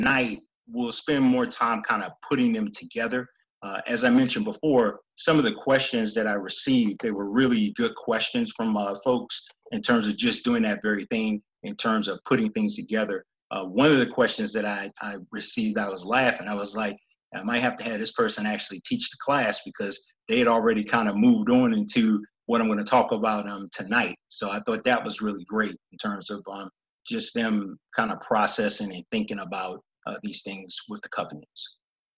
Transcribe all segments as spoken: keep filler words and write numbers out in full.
tonight we'll spend more time kind of putting them together. Uh, as I mentioned before, some of the questions that I received, they were really good questions from uh, folks in terms of just doing that very thing, in terms of putting things together. Uh, one of the questions that I, I received, I was laughing. I was like, I might have to have this person actually teach the class, because they had already kind of moved on into what I'm going to talk about um, tonight. So I thought that was really great in terms of um, just them kind of processing and thinking about uh, these things with the covenants.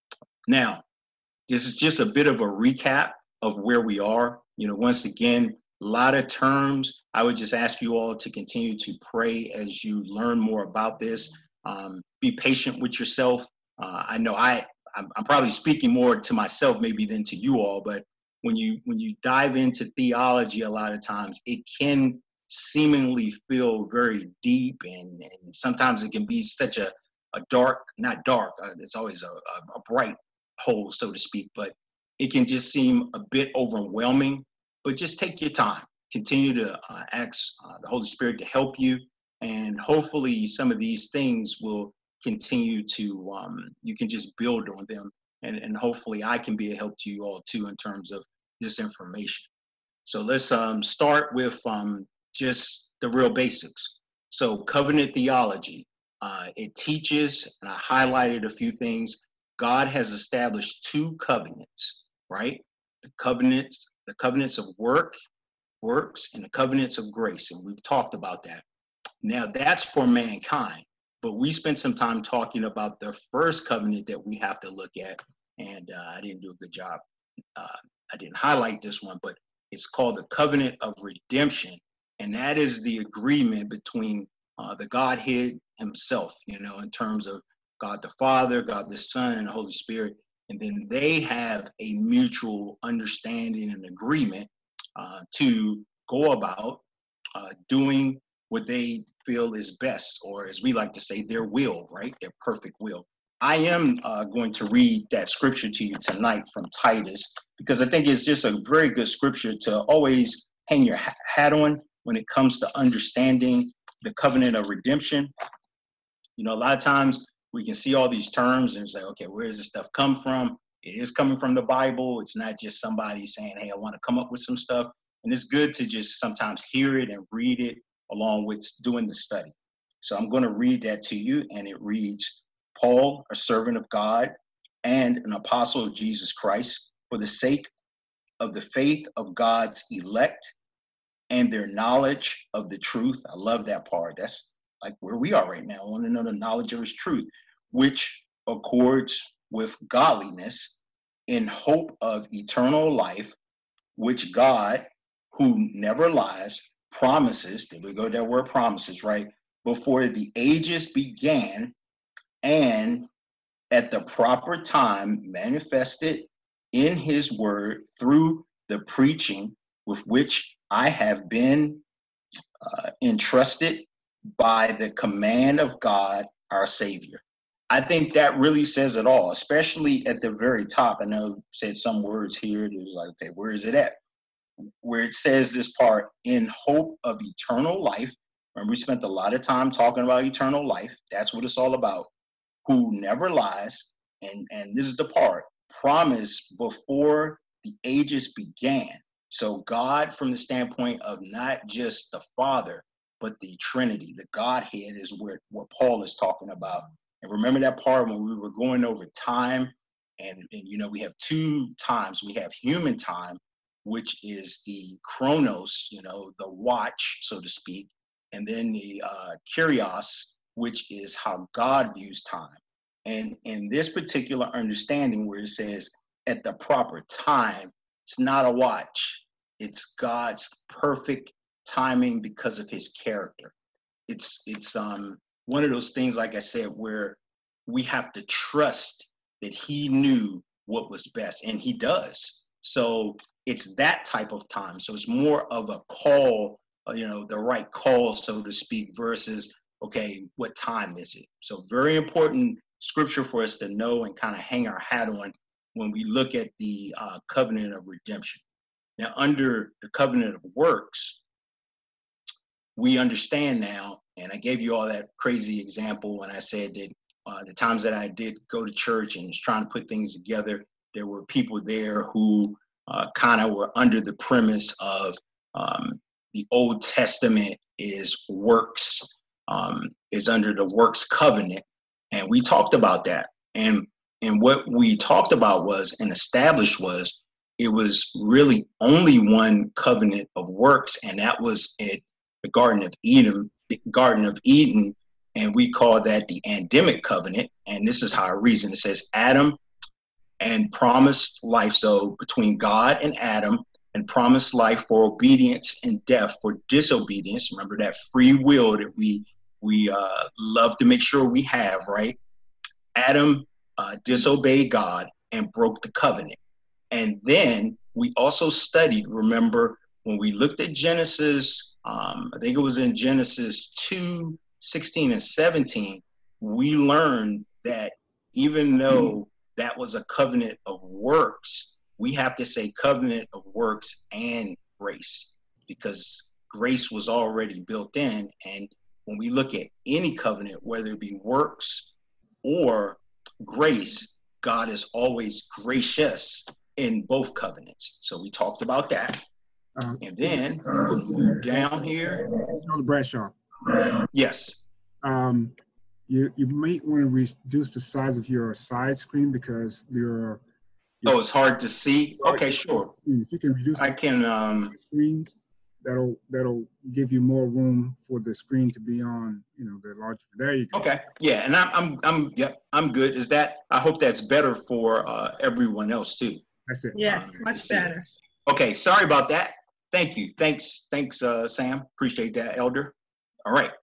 Now, this is just a bit of a recap of where we are. You know, once again, a lot of terms. I would just ask you all to continue to pray as you learn more about this. Um, be patient with yourself. Uh, I know I, I'm, I'm probably speaking more to myself maybe than to you all, but when you when you dive into theology, a lot of times it can seemingly feel very deep, and, and sometimes it can be such a, a dark, not dark, uh, it's always a, a, a bright hole, so to speak, but it can just seem a bit overwhelming. But just take your time, continue to uh, ask uh, the Holy Spirit to help you, and hopefully some of these things will continue to, um, you can just build on them, and, and hopefully I can be a help to you all too in terms of this information. So let's um, start with um, just the real basics. So covenant theology, uh, it teaches, and I highlighted a few things. God has established two covenants, right? The covenants, the covenants of work, works, and the covenants of grace. And we've talked about that. Now that's for mankind, but we spent some time talking about the first covenant that we have to look at. And uh, I didn't do a good job. Uh, I didn't highlight this one, but it's called the covenant of redemption. And that is the agreement between uh, the Godhead himself, you know, in terms of God the Father, God the Son, and the Holy Spirit. And then they have a mutual understanding and agreement uh, to go about uh, doing what they feel is best, or as we like to say, their will, right? Their perfect will. I am uh, going to read that scripture to you tonight from Titus, because I think it's just a very good scripture to always hang your hat on when it comes to understanding the covenant of redemption. You know, a lot of times we can see all these terms and it's like, okay, where does this stuff come from? It is coming from the Bible. It's not just somebody saying, hey, I want to come up with some stuff. And it's good to just sometimes hear it and read it along with doing the study. So I'm going to read that to you, and it reads, Paul, a servant of God and an apostle of Jesus Christ, for the sake of the faith of God's elect and their knowledge of the truth. I love that part. That's like where we are right now. I want to know the knowledge of his truth, which accords with godliness, in hope of eternal life, which God, who never lies, promises, there we go, that word promises, right? Before the ages began, and at the proper time manifested in his word through the preaching with which I have been uh, entrusted by the command of God, our Savior. I think that really says it all, especially at the very top. I know it said some words here. It was like, okay, where is it at? Where it says this part, in hope of eternal life. Remember, we spent a lot of time talking about eternal life. That's what it's all about. Who never lies. And, and this is the part, promised before the ages began. So God, from the standpoint of not just the Father, but the Trinity, the Godhead, is where, what Paul is talking about. And remember that part when we were going over time, and, and you know, we have two times. We have human time, which is the chronos, you know, the watch, so to speak, and then the uh, kyrios, which is how God views time. And in this particular understanding where it says at the proper time, it's not a watch. It's God's perfect timing because of his character. It's it's um one of those things, like I said, where we have to trust that he knew what was best, and he does. So it's that type of time. So it's more of a call, you know, the right call, so to speak, versus, okay, what time is it? So very important scripture for us to know and kind of hang our hat on when we look at the uh, covenant of redemption. Now, under the covenant of works, we understand now, and I gave you all that crazy example when I said that uh, the times that I did go to church and was trying to put things together, there were people there who uh, kind of were under the premise of um, the Old Testament is works, um, is under the works covenant. And we talked about that. And, and what we talked about was and established was it was really only one covenant of works, and that was at the Garden of Eden, the Garden of Eden, and we call that the Adamic covenant. And this is how I reason. It says Adam and promised life. So between God and Adam, and promised life for obedience and death for disobedience. Remember that free will that we we uh, love to make sure we have, right? Adam uh, disobeyed God and broke the covenant. And then we also studied, remember, when we looked at Genesis, um, I think it was in Genesis two, sixteen and seventeen, we learned that even though that was a covenant of works, we have to say covenant of works and grace, because grace was already built in. And when we look at any covenant, whether it be works or grace, God is always gracious in both covenants. So we talked about that. Um, and then we'll move down here. Elder Bradshaw. Yes. Um, you you might want to reduce the size of your side screen because your oh, it's hard to see. Okay, sure. If you can reduce I can um screens, that'll that'll give you more room for the screen to be on, you know, the larger. There you go. Okay. Yeah, and I'm I'm I'm yep, I'm good. Is that I hope that's better for uh everyone else too. That's it. Yes, um, much better. Okay, sorry about that. Thank you. Thanks, thanks, uh, Sam. Appreciate that, Elder. All right.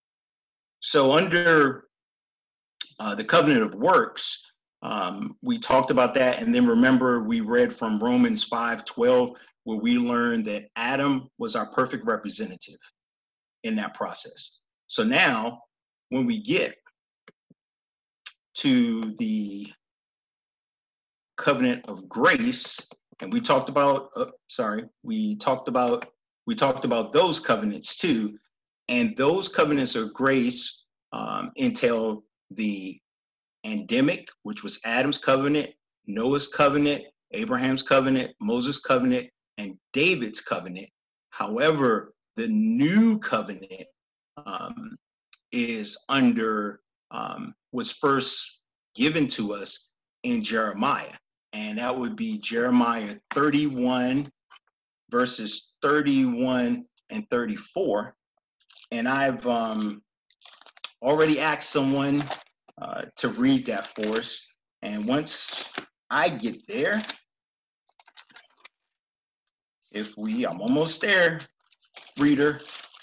So under uh, the covenant of works, um, we talked about that, and then remember we read from Romans five twelve, where we learned that Adam was our perfect representative in that process. So now, when we get to the covenant of grace, and we talked about, uh, sorry, we talked about, we talked about those covenants too. And those covenants of grace um, entail the Adamic, which was Adam's covenant, Noah's covenant, Abraham's covenant, Moses' covenant, and David's covenant. However, the new covenant um, is under, um, was first given to us in Jeremiah. And that would be Jeremiah thirty-one, verses thirty-one and thirty-four. And I've um, already asked someone uh, to read that for us. And once I get there, if we, I'm almost there, reader.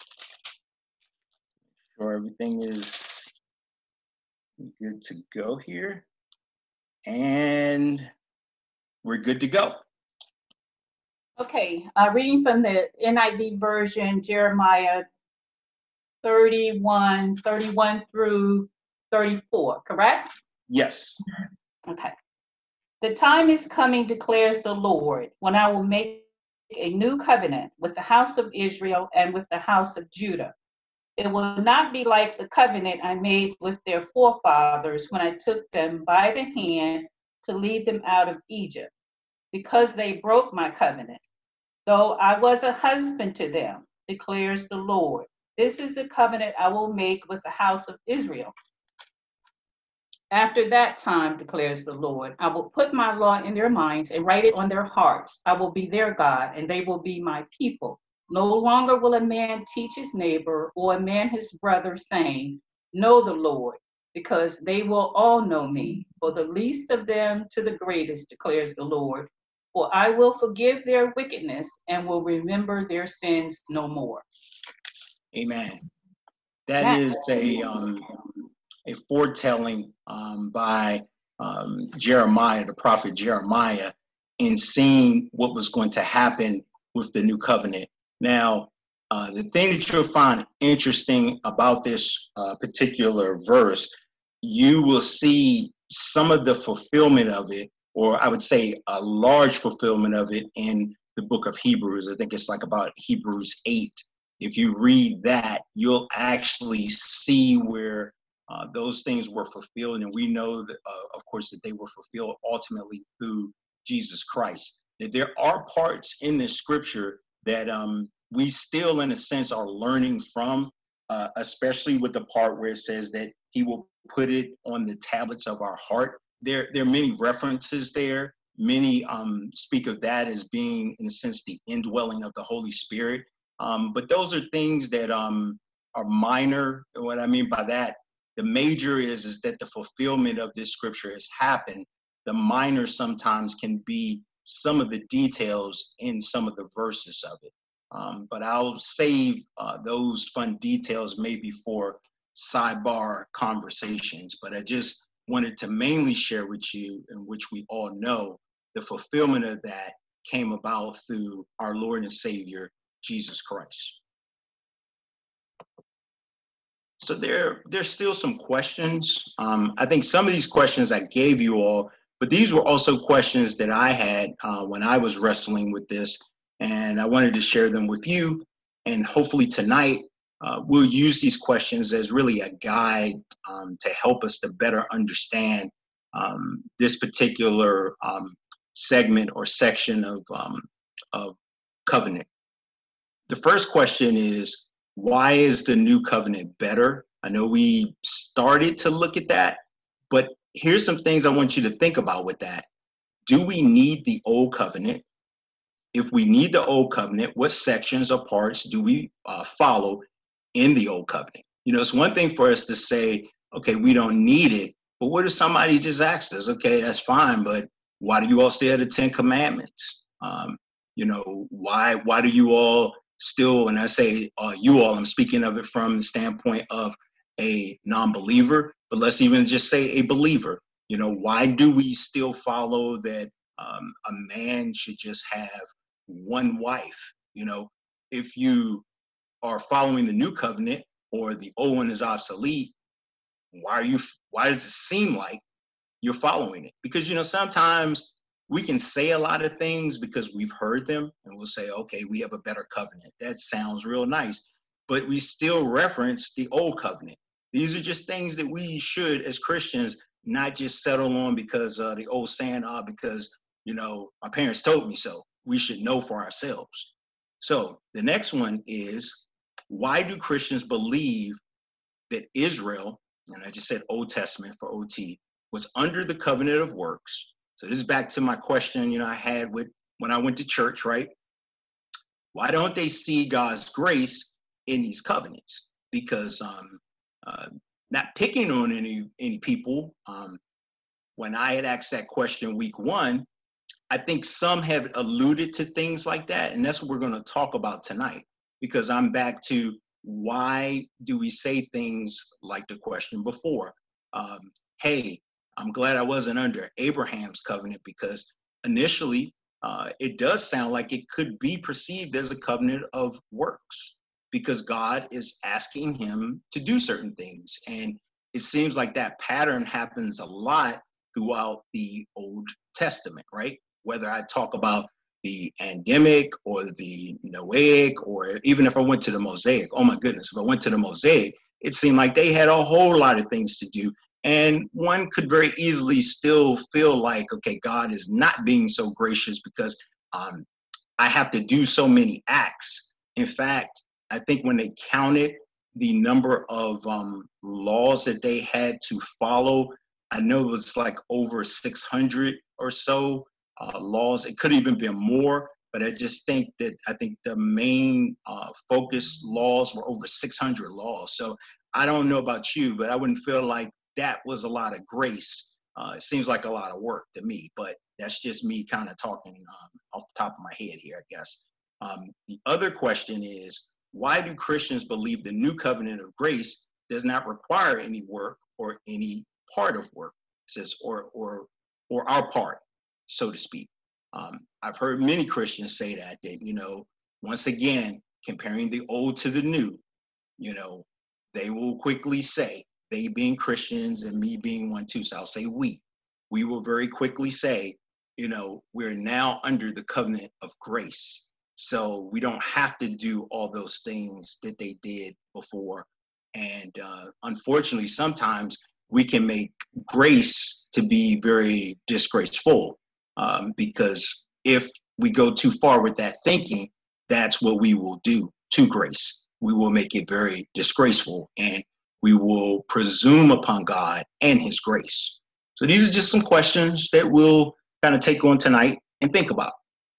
Sure everything is good to go here. And we're good to go. Okay, uh, reading from the N I V version, Jeremiah thirty-one, thirty-one through thirty-four, correct? Yes. Okay. The time is coming, declares the Lord, when I will make a new covenant with the house of Israel and with the house of Judah. It will not be like the covenant I made with their forefathers when I took them by the hand to lead them out of Egypt, because they broke my covenant, though I was a husband to them, declares the Lord. This is the covenant I will make with the house of Israel. After that time, declares the Lord, I will put my law in their minds and write it on their hearts. I will be their God, and they will be my people. No longer will a man teach his neighbor or a man his brother, saying, know the Lord, because they will all know me, for the least of them to the greatest, declares the Lord. For I will forgive their wickedness and will remember their sins no more. Amen. That That is a um, a foretelling um, by um, Jeremiah, the prophet Jeremiah, in seeing what was going to happen with the new covenant. Now, uh, the thing that you'll find interesting about this uh, particular verse, you will see some of the fulfillment of it, or I would say a large fulfillment of it in the book of Hebrews. I think it's like about Hebrews eight. If you read that, you'll actually see where uh, those things were fulfilled. And we know that, uh, of course, that they were fulfilled ultimately through Jesus Christ. That there are parts in the scripture that um, we still, in a sense, are learning from, uh, especially with the part where it says that he will put it on the tablets of our heart. There, there are many references there. Many um, speak of that as being, in a sense, the indwelling of the Holy Spirit. Um, but those are things that um, are minor. What I mean by that, the major is, is that the fulfillment of this scripture has happened. The minor sometimes can be some of the details in some of the verses of it. Um, but I'll save uh, those fun details maybe for sidebar conversations. But I just wanted to mainly share with you, in which we all know, the fulfillment of that came about through our Lord and Savior, Jesus Christ. So there, there's still some questions. Um, I think some of these questions I gave you all, but these were also questions that I had uh, when I was wrestling with this, and I wanted to share them with you. And hopefully tonight, uh, we'll use these questions as really a guide um, to help us to better understand um, this particular um, segment or section of, um, of covenant. The first question is, why is the new covenant better? I know we started to look at that, but here's some things I want you to think about with that. Do we need the old covenant? If we need the old covenant, what sections or parts do we uh, follow in the old covenant? You know, it's one thing for us to say, okay, we don't need it, but what if somebody just asked us, okay, that's fine, but why do you all still have the Ten Commandments? Um, you know, why why do you all still, and I say uh, you all, I'm speaking of it from the standpoint of a non-believer, but let's even just say a believer. You know, why do we still follow that um, a man should just have one wife? You know, if you are following the new covenant or the old one is obsolete, why are you, why does it seem like you're following it? Because, you know, sometimes we can say a lot of things because we've heard them and we'll say, okay, we have a better covenant. That sounds real nice, but we still reference the old covenant. These are just things that we should, as Christians, not just settle on because uh, the old saying, uh, because, you know, my parents told me so. We should know for ourselves. So the next one is, why do Christians believe that Israel, and I just said Old Testament for O T, was under the covenant of works? So this is back to my question, you know, I had with when I went to church, right? Why don't they see God's grace in these covenants? Because um, uh, not picking on any any people, um, when I had asked that question week one, I think some have alluded to things like that, and that's what we're going to talk about tonight. Because I'm back to, why do we say things like the question before? Um, hey, I'm glad I wasn't under Abraham's covenant, because initially uh, it does sound like it could be perceived as a covenant of works, because God is asking him to do certain things. And it seems like that pattern happens a lot throughout the Old Testament, right? Whether I talk about the Adamic or the Noahic, or even if I went to the Mosaic, oh my goodness, if I went to the Mosaic, it seemed like they had a whole lot of things to do. And one could very easily still feel like, okay, God is not being so gracious because um, I have to do so many acts. In fact, I think when they counted the number of um, laws that they had to follow, I know it was like over six hundred or so uh, laws. It could even be more, but I just think that I think the main uh, focus laws were over six hundred laws. So I don't know about you, but I wouldn't feel like that was a lot of grace. Uh, it seems like a lot of work to me, but that's just me kind of talking um, off the top of my head here, I guess. Um, the other question is, why do Christians believe the new covenant of grace does not require any work or any part of work? It says, or, or, or our part, so to speak. Um, I've heard many Christians say that, that, you know, once again, comparing the old to the new, you know, they will quickly say, they being Christians and me being one too, so I'll say we, we will very quickly say, you know, we're now under the covenant of grace. So we don't have to do all those things that they did before. And uh, unfortunately, sometimes we can make grace to be very disgraceful, um, because if we go too far with that thinking, that's what we will do to grace. We will make it very disgraceful, and we will presume upon God and his grace. So these are just some questions that we'll kind of take on tonight and think about.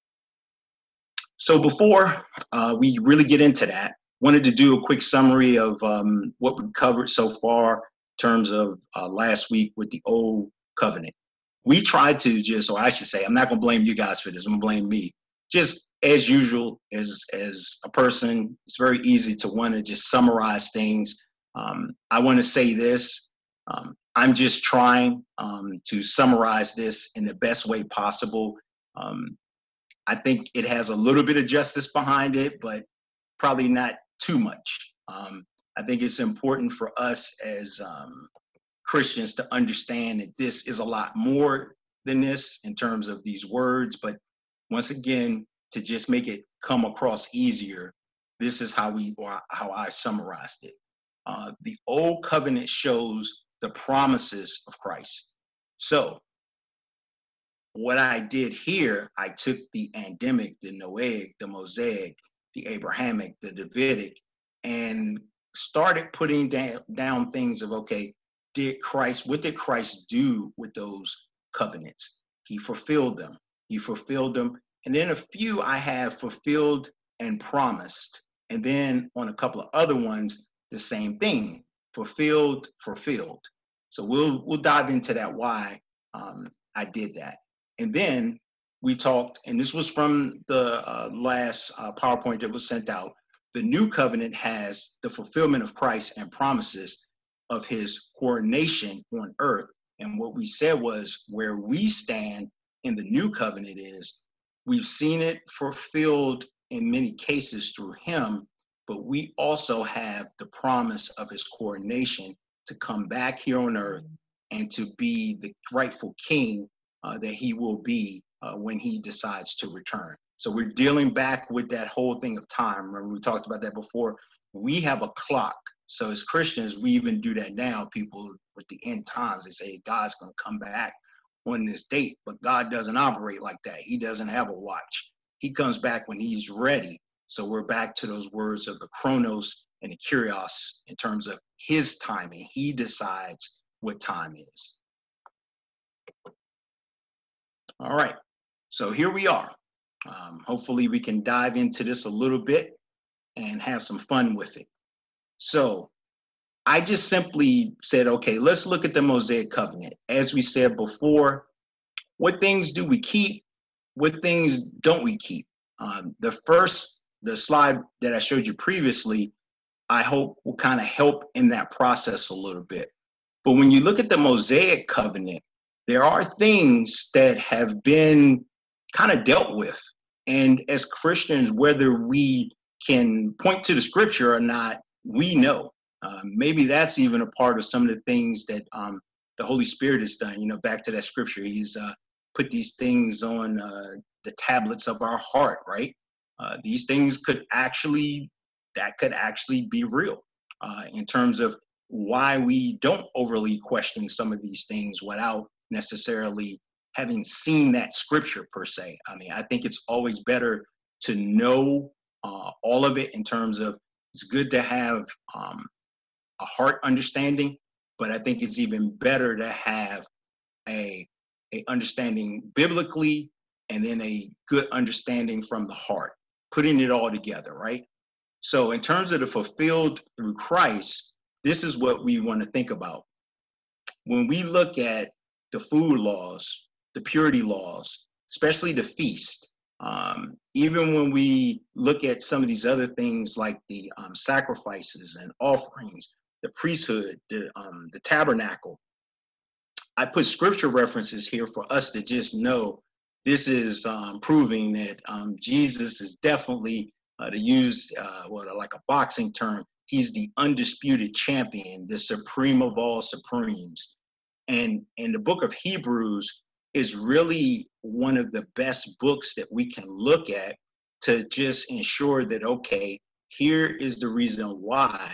So before uh, we really get into that, wanted to do a quick summary of um, what we've covered so far in terms of uh, last week with the Old Covenant. We tried to just, or I should say, I'm not going to blame you guys for this, I'm going to blame me. Just as usual, as, as a person, it's very easy to want to just summarize things. Um, I want to say this, um, I'm just trying um, to summarize this in the best way possible. Um, I think it has a little bit of justice behind it, but probably not too much. Um, I think it's important for us as um, Christians to understand that this is a lot more than this in terms of these words. But once again, to just make it come across easier, this is how we, or how I summarized it. Uh, the Old Covenant shows the promises of Christ. So what I did here, I took the Adamic, the Noahic, the Mosaic, the Abrahamic, the Davidic, and started putting down, down things of, okay, did Christ, what did Christ do with those covenants? He fulfilled them. He fulfilled them. And then a few I have fulfilled and promised. And then on a couple of other ones, the same thing, fulfilled, fulfilled. So we'll we'll dive into that, why um, I did that. And then we talked, and this was from the uh, last uh, PowerPoint that was sent out. The new covenant has the fulfillment of Christ and promises of his coronation on earth. And what we said was, where we stand in the new covenant is we've seen it fulfilled in many cases through him, but we also have the promise of his coronation to come back here on earth and to be the rightful king uh, that he will be uh, when he decides to return. So we're dealing back with that whole thing of time. Remember, we talked about that before. We have a clock. So as Christians, we even do that now. People with the end times, they say God's going to come back on this date, but God doesn't operate like that. He doesn't have a watch. He comes back when he's ready. So we're back to those words of the chronos and the kurios in terms of his timing. He decides what time is. All right, so here we are. Um, hopefully we can dive into this a little bit and have some fun with it. So I just simply said, okay, let's look at the Mosaic covenant. As we said before, what things do we keep? What things don't we keep? Um, the first, the slide that I showed you previously, I hope will kind of help in that process a little bit. But when you look at the Mosaic covenant, there are things that have been kind of dealt with. And as Christians, whether we can point to the scripture or not, we know. Uh, maybe that's even a part of some of the things that um, the Holy Spirit has done. You know, back to that scripture, he's uh, put these things on uh, the tablets of our heart, right? Uh, these things could actually, that could actually be real uh, in terms of why we don't overly question some of these things without necessarily having seen that scripture per se. I mean, I think it's always better to know uh, all of it in terms of, it's good to have um, a heart understanding, but I think it's even better to have a, a understanding biblically and then a good understanding from the heart, putting it all together, right? So in terms of the fulfilled through Christ, this is what we want to think about. When we look at the food laws, the purity laws, especially the feast, um, even when we look at some of these other things like the um, sacrifices and offerings, the priesthood, the, um, the tabernacle, I put scripture references here for us to just know this is um, proving that um, Jesus is definitely, uh, to use uh, what like a boxing term, he's the undisputed champion, the supreme of all supremes. And in the book of Hebrews is really one of the best books that we can look at to just ensure that, okay, here is the reason why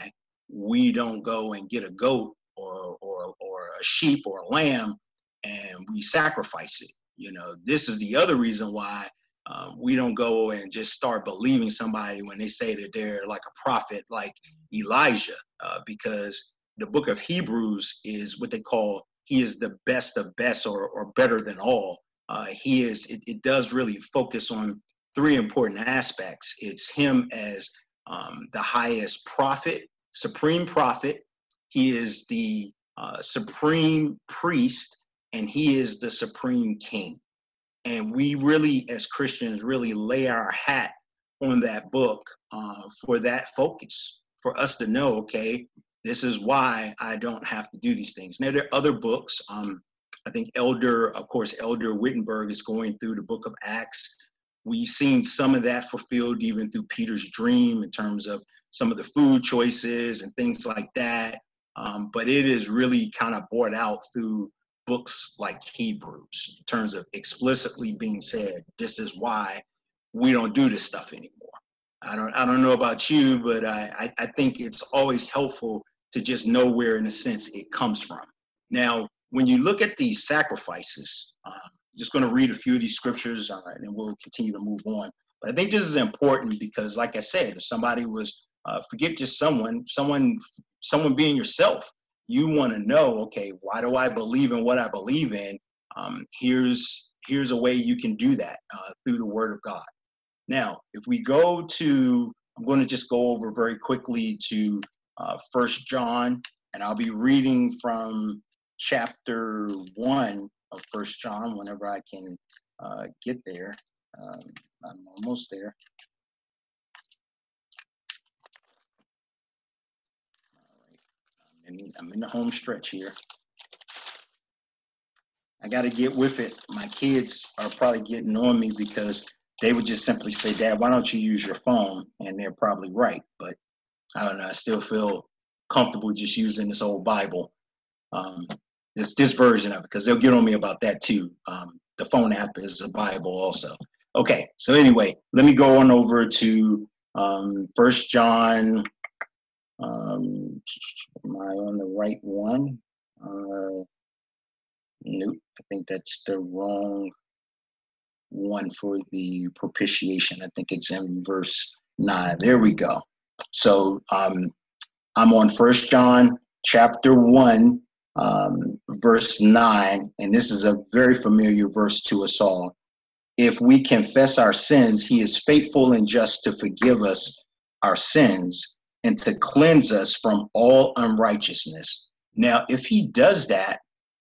we don't go and get a goat or or or a sheep or a lamb and we sacrifice it. You know, this is the other reason why um, we don't go and just start believing somebody when they say that they're like a prophet like Elijah, uh, because the book of Hebrews is what they call, he is the best of best, or, or better than all. Uh, he is, it, it does really focus on three important aspects. It's him as um, the highest prophet, supreme prophet. He is the uh, supreme priest, and he is the supreme king. And we really, as Christians, really lay our hat on that book uh, for that focus, for us to know, okay, this is why I don't have to do these things. Now, there are other books. Um, I think Elder, of course, Elder Wittenberg is going through the book of Acts. We've seen some of that fulfilled even through Peter's dream in terms of some of the food choices and things like that. Um, but it is really kind of brought out through books like Hebrews in terms of explicitly being said, this is why we don't do this stuff anymore. I don't I don't know about you, but I, I, I think it's always helpful to just know where, in a sense, it comes from. Now, when you look at these sacrifices, um, I'm just going to read a few of these scriptures, uh, and then we'll continue to move on. But I think this is important because, like I said, if somebody was, uh, forget just someone, someone, someone being yourself, you want to know, okay, why do I believe in what I believe in? Um, here's here's a way you can do that uh, through the Word of God. Now, if we go to, I'm going to just go over very quickly to uh, First John, and I'll be reading from chapter one of First John whenever I can uh, get there. Um, I'm almost there. I'm in, I'm in the home stretch here. I got to get with it. My kids are probably getting on me because they would just simply say, Dad, why don't you use your phone? And they're probably right. But I don't know. I still feel comfortable just using this old Bible, um, this this version of it, because they'll get on me about that too. Um, the phone app is a Bible also. Okay. So anyway, let me go on over to um, First John. Um, am I on the right one? Uh, nope, I think that's the wrong one for the propitiation. I think it's in verse nine. There we go. So um, I'm on First John chapter one, um, verse nine, and this is a very familiar verse to us all. If we confess our sins, he is faithful and just to forgive us our sins and to cleanse us from all unrighteousness. Now, if he does that,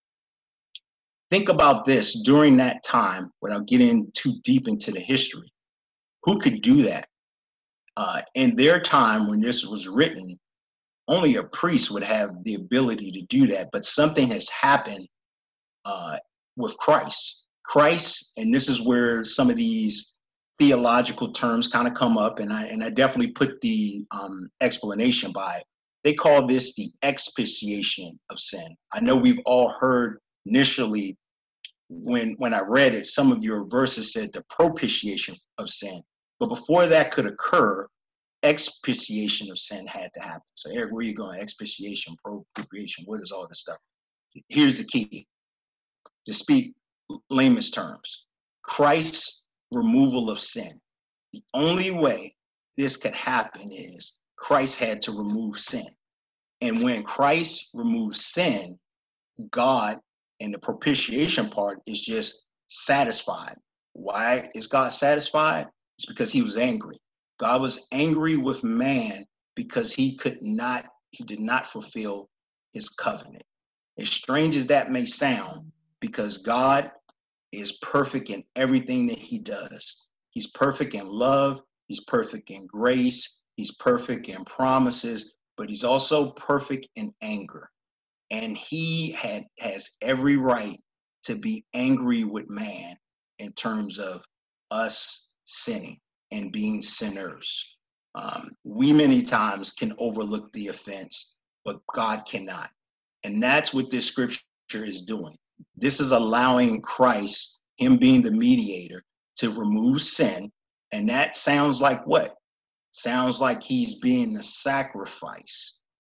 think about this during that time, without getting too deep into the history. Who could do that? Uh, in their time, when this was written, only a priest would have the ability to do that. But something has happened uh, with Christ. Christ, and this is where some of these theological terms kind of come up, and I and I definitely put the um, explanation by it. They call this the expiation of sin. I know we've all heard initially when when I read it, some of your verses said the propitiation of sin, but before that could occur, expiation of sin had to happen. So Eric, where are you going? Expiation, propitiation, what is all this stuff? Here's the key. To speak layman's terms, Christ's removal of sin. The only way this could happen is Christ had to remove sin. And when Christ removes sin, God, and the propitiation part is just satisfied. Why is God satisfied? It's because he was angry. God was angry with man because he could not, he did not fulfill his covenant. As strange as that may sound, because God is perfect in everything that he does. He's perfect in love. He's perfect in grace. He's perfect in promises, but he's also perfect in anger. And he had has every right to be angry with man in terms of us sinning and being sinners. Um, we many times can overlook the offense, but God cannot. And that's what this scripture is doing. This is allowing Christ, him being the mediator, to remove sin. And that sounds like what? Sounds like he's being the sacrifice.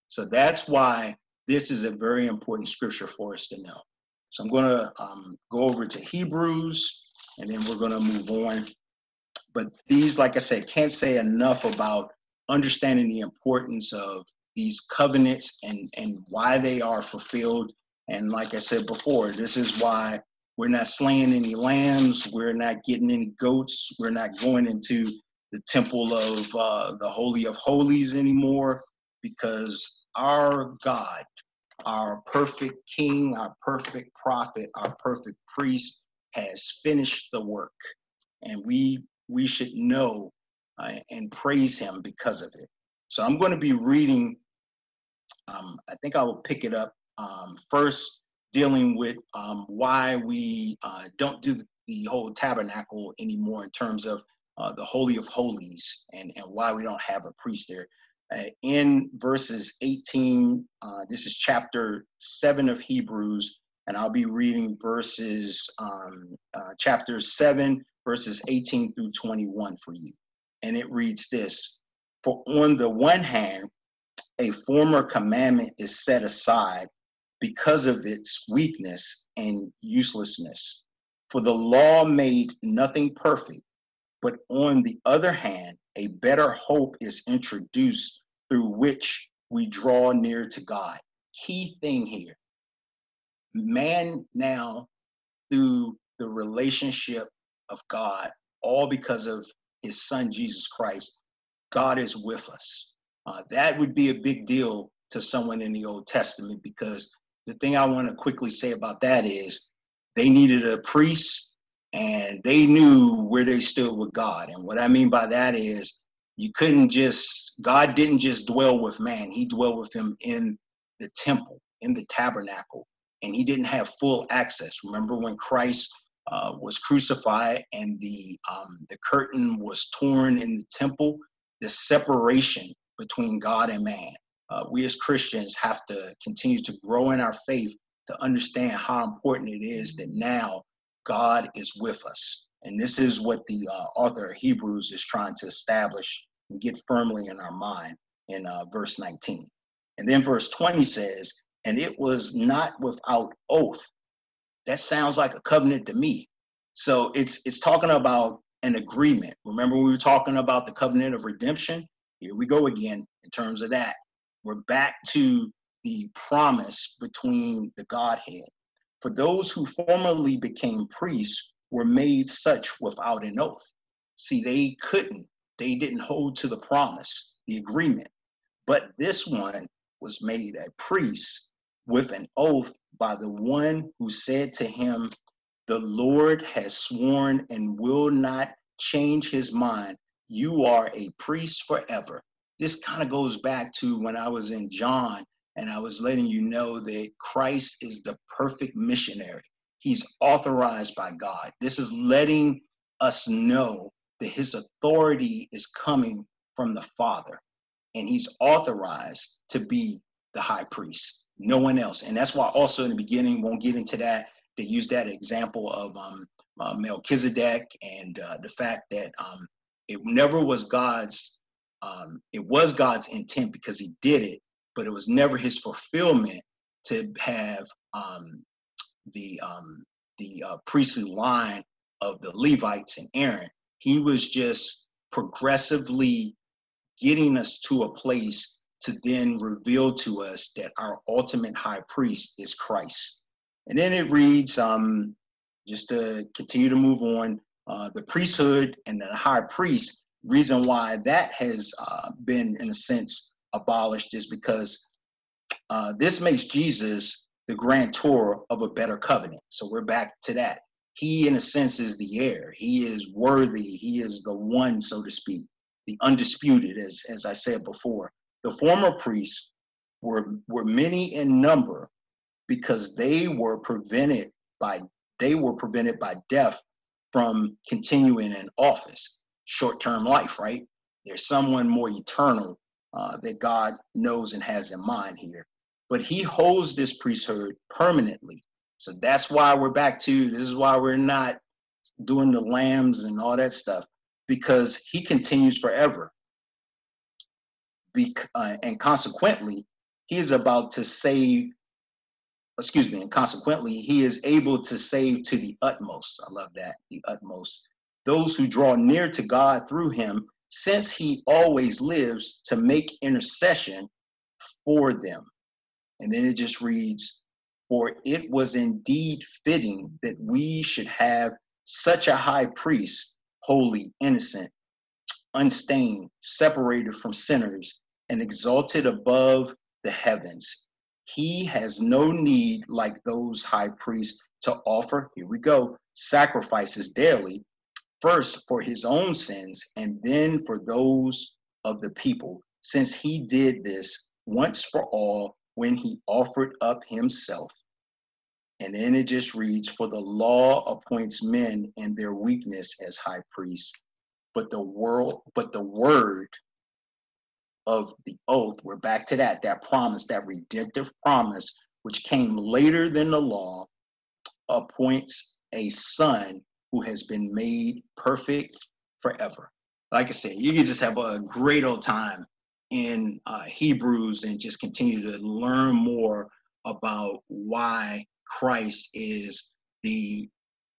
So that's why this is a very important scripture for us to know. So I'm going to um, go over to Hebrews, and then we're going to move on. But these, like I said, can't say enough about understanding the importance of these covenants and, and why they are fulfilled. And like I said before, this is why we're not slaying any lambs. We're not getting any goats. We're not going into the temple of uh, the Holy of Holies anymore, because our God, our perfect King, our perfect prophet, our perfect priest has finished the work. And we we should know uh, and praise him because of it. So I'm going to be reading, um, I think I will pick it up um, first, dealing with um, why we uh, don't do the, the whole tabernacle anymore in terms of uh, the Holy of Holies, and, and why we don't have a priest there. Uh, in verses eighteen, uh, this is chapter seven of Hebrews, and I'll be reading verses, um, uh, chapter seven, verses eighteen through twenty-one for you. And it reads this: for on the one hand, a former commandment is set aside because of its weakness and uselessness. For the law made nothing perfect, but on the other hand, a better hope is introduced through which we draw near to God. Key thing here: man now, through the relationship of God, all because of his son, Jesus Christ, God is with us. Uh, that would be a big deal to someone in the Old Testament, because the thing I want to quickly say about that is they needed a priest, and they knew where they stood with God. And what I mean by that is you couldn't just, God didn't just dwell with man. He dwelled with him in the temple, in the tabernacle, and he didn't have full access. Remember when Christ uh, was crucified and the, um, the curtain was torn in the temple, the separation between God and man. Uh, we as Christians have to continue to grow in our faith to understand how important it is that now God is with us. And this is what the uh, author of Hebrews is trying to establish and get firmly in our mind in uh, verse nineteen. And then verse twenty says, and it was not without oath. That sounds like a covenant to me. So it's it's talking about an agreement. Remember, we were talking about the covenant of redemption? Here we go again in terms of that. We're back to the promise between the Godhead. For those who formerly became priests were made such without an oath. See, they couldn't. They didn't hold to the promise, the agreement. But this one was made a priest with an oath by the one who said to him, the Lord has sworn and will not change his mind. You are a priest forever. This kind of goes back to when I was in John, and I was letting you know that Christ is the perfect missionary. He's authorized by God. This is letting us know that his authority is coming from the Father, and he's authorized to be the high priest, no one else. And that's why also in the beginning, won't get into that, they use that example of um, uh, Melchizedek, and uh, the fact that um, it never was God's, um, it was God's intent because he did it, but it was never his fulfillment to have um, the um, the uh, priestly line of the Levites and Aaron. He was just progressively getting us to a place to then reveal to us that our ultimate high priest is Christ. And then it reads, um, just to continue to move on, uh, the priesthood and the high priest, reason why that has uh, been, in a sense, abolished is because uh, this makes Jesus the grantor of a better covenant. So we're back to that. He, in a sense, is the heir. He is worthy. He is the one, so to speak, the undisputed, as, as I said before. The former priests were, were many in number because they were prevented by they were prevented by death from continuing in office. Short-term life, right? There's someone more eternal uh, that God knows and has in mind here. But he holds this priesthood permanently. So that's why we're back to, this is why we're not doing the lambs and all that stuff, because he continues forever. Be, uh, and consequently, he is about to save, excuse me, and consequently, he is able to save to the utmost. I love that, the utmost. Those who draw near to God through him, since he always lives to make intercession for them. And then it just reads, for it was indeed fitting that we should have such a high priest, holy, innocent, unstained, separated from sinners, and exalted above the heavens. He has no need, like those high priests, to offer, here we go, sacrifices daily, first for his own sins, and then for those of the people, since he did this once for all when he offered up himself. And then it just reads, for the law appoints men in their weakness as high priests, but the world, but the word of the oath, we're back to that, that promise, that redemptive promise, which came later than the law, appoints a son who has been made perfect forever. Like I said, you can just have a great old time in uh, Hebrews and just continue to learn more about why Christ is the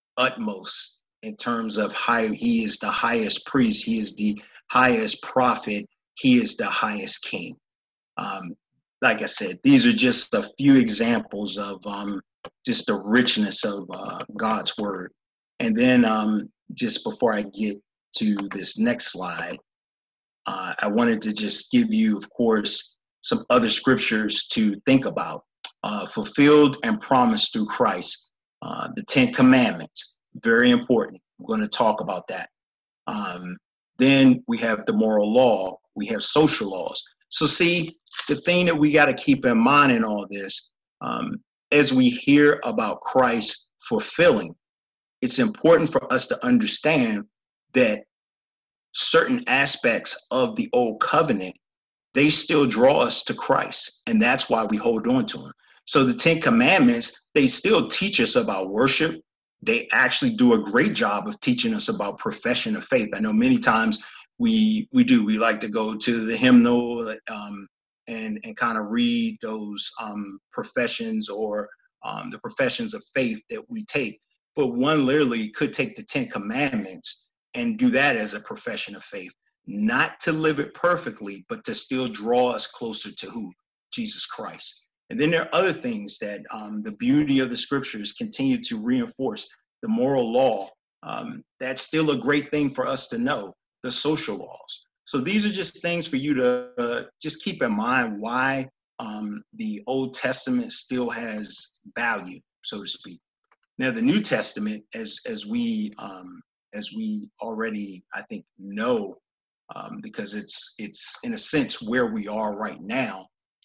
utmost in terms of high. He is the highest priest. He is the highest prophet. He is the highest king. Um, like I said, these are just a few examples of um, just the richness of uh, God's word. And then um, just before I get to this next slide, uh, I wanted to just give you, of course, some other scriptures to think about. Uh, fulfilled and promised through Christ. Uh, the Ten Commandments, very important. I'm going to talk about that. Um, then we have the moral law. We have social laws. So see, the thing that we got to keep in mind in all this, um, as we hear about Christ fulfilling, it's important for us to understand that certain aspects of the old covenant, they still draw us to Christ. And that's why we hold on to him. So the Ten Commandments, they still teach us about worship. They actually do a great job of teaching us about profession of faith. I know many times we we do. We like to go to the hymnal um, and, and kind of read those um, professions or um, the professions of faith that we take. But one literally could take the Ten Commandments and do that as a profession of faith, not to live it perfectly, but to still draw us closer to who? Jesus Christ. And then there are other things that um, the beauty of the scriptures continue to reinforce. The moral law, um, that's still a great thing for us to know. The social laws. So these are just things for you to uh, just keep in mind why um, the Old Testament still has value, so to speak. Now the New Testament, as as we um, as we already I think know, um, because it's it's in a sense where we are right now.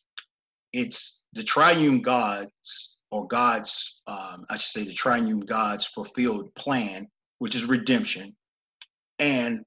It's the triune God's, or God's, um, I should say the triune God's fulfilled plan, which is redemption, and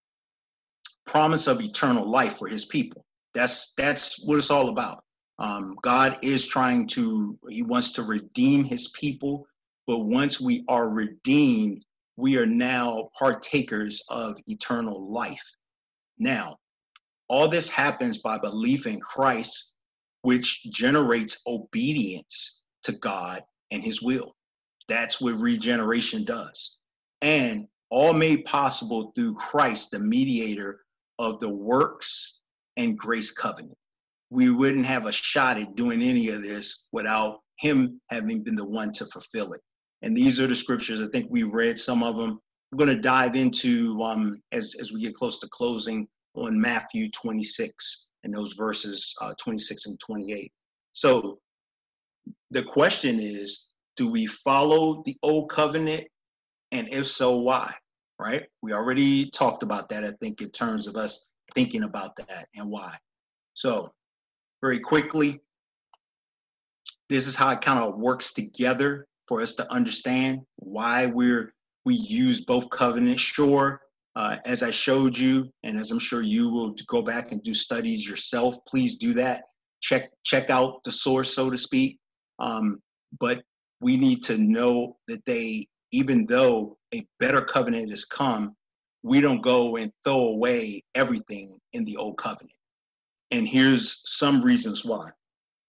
promise of eternal life for his people. That's that's what it's all about. Um, God is trying to, he wants to redeem his people, but once we are redeemed, we are now partakers of eternal life. Now, all this happens by belief in Christ, which generates obedience to God and his will. That's what regeneration does. And all made possible through Christ, the mediator of the works and grace covenant. We wouldn't have a shot at doing any of this without him having been the one to fulfill it. And these are the scriptures. I think we read some of them. We're going to dive into, um, as, as we get close to closing, on Matthew twenty-six and those verses uh, twenty-six and twenty-eight. So the question is, do we follow the old covenant? And if so, why? Right? We already talked about that, I think, in terms of us thinking about that and why. So very quickly, this is how it kind of works together for us to understand why we're we use both covenants. Sure, uh, as I showed you, and as I'm sure you will go back and do studies yourself, please do that. Check check out the source, so to speak. Um, but we need to know that they, even though a better covenant has come, we don't go and throw away everything in the old covenant. And here's some reasons why.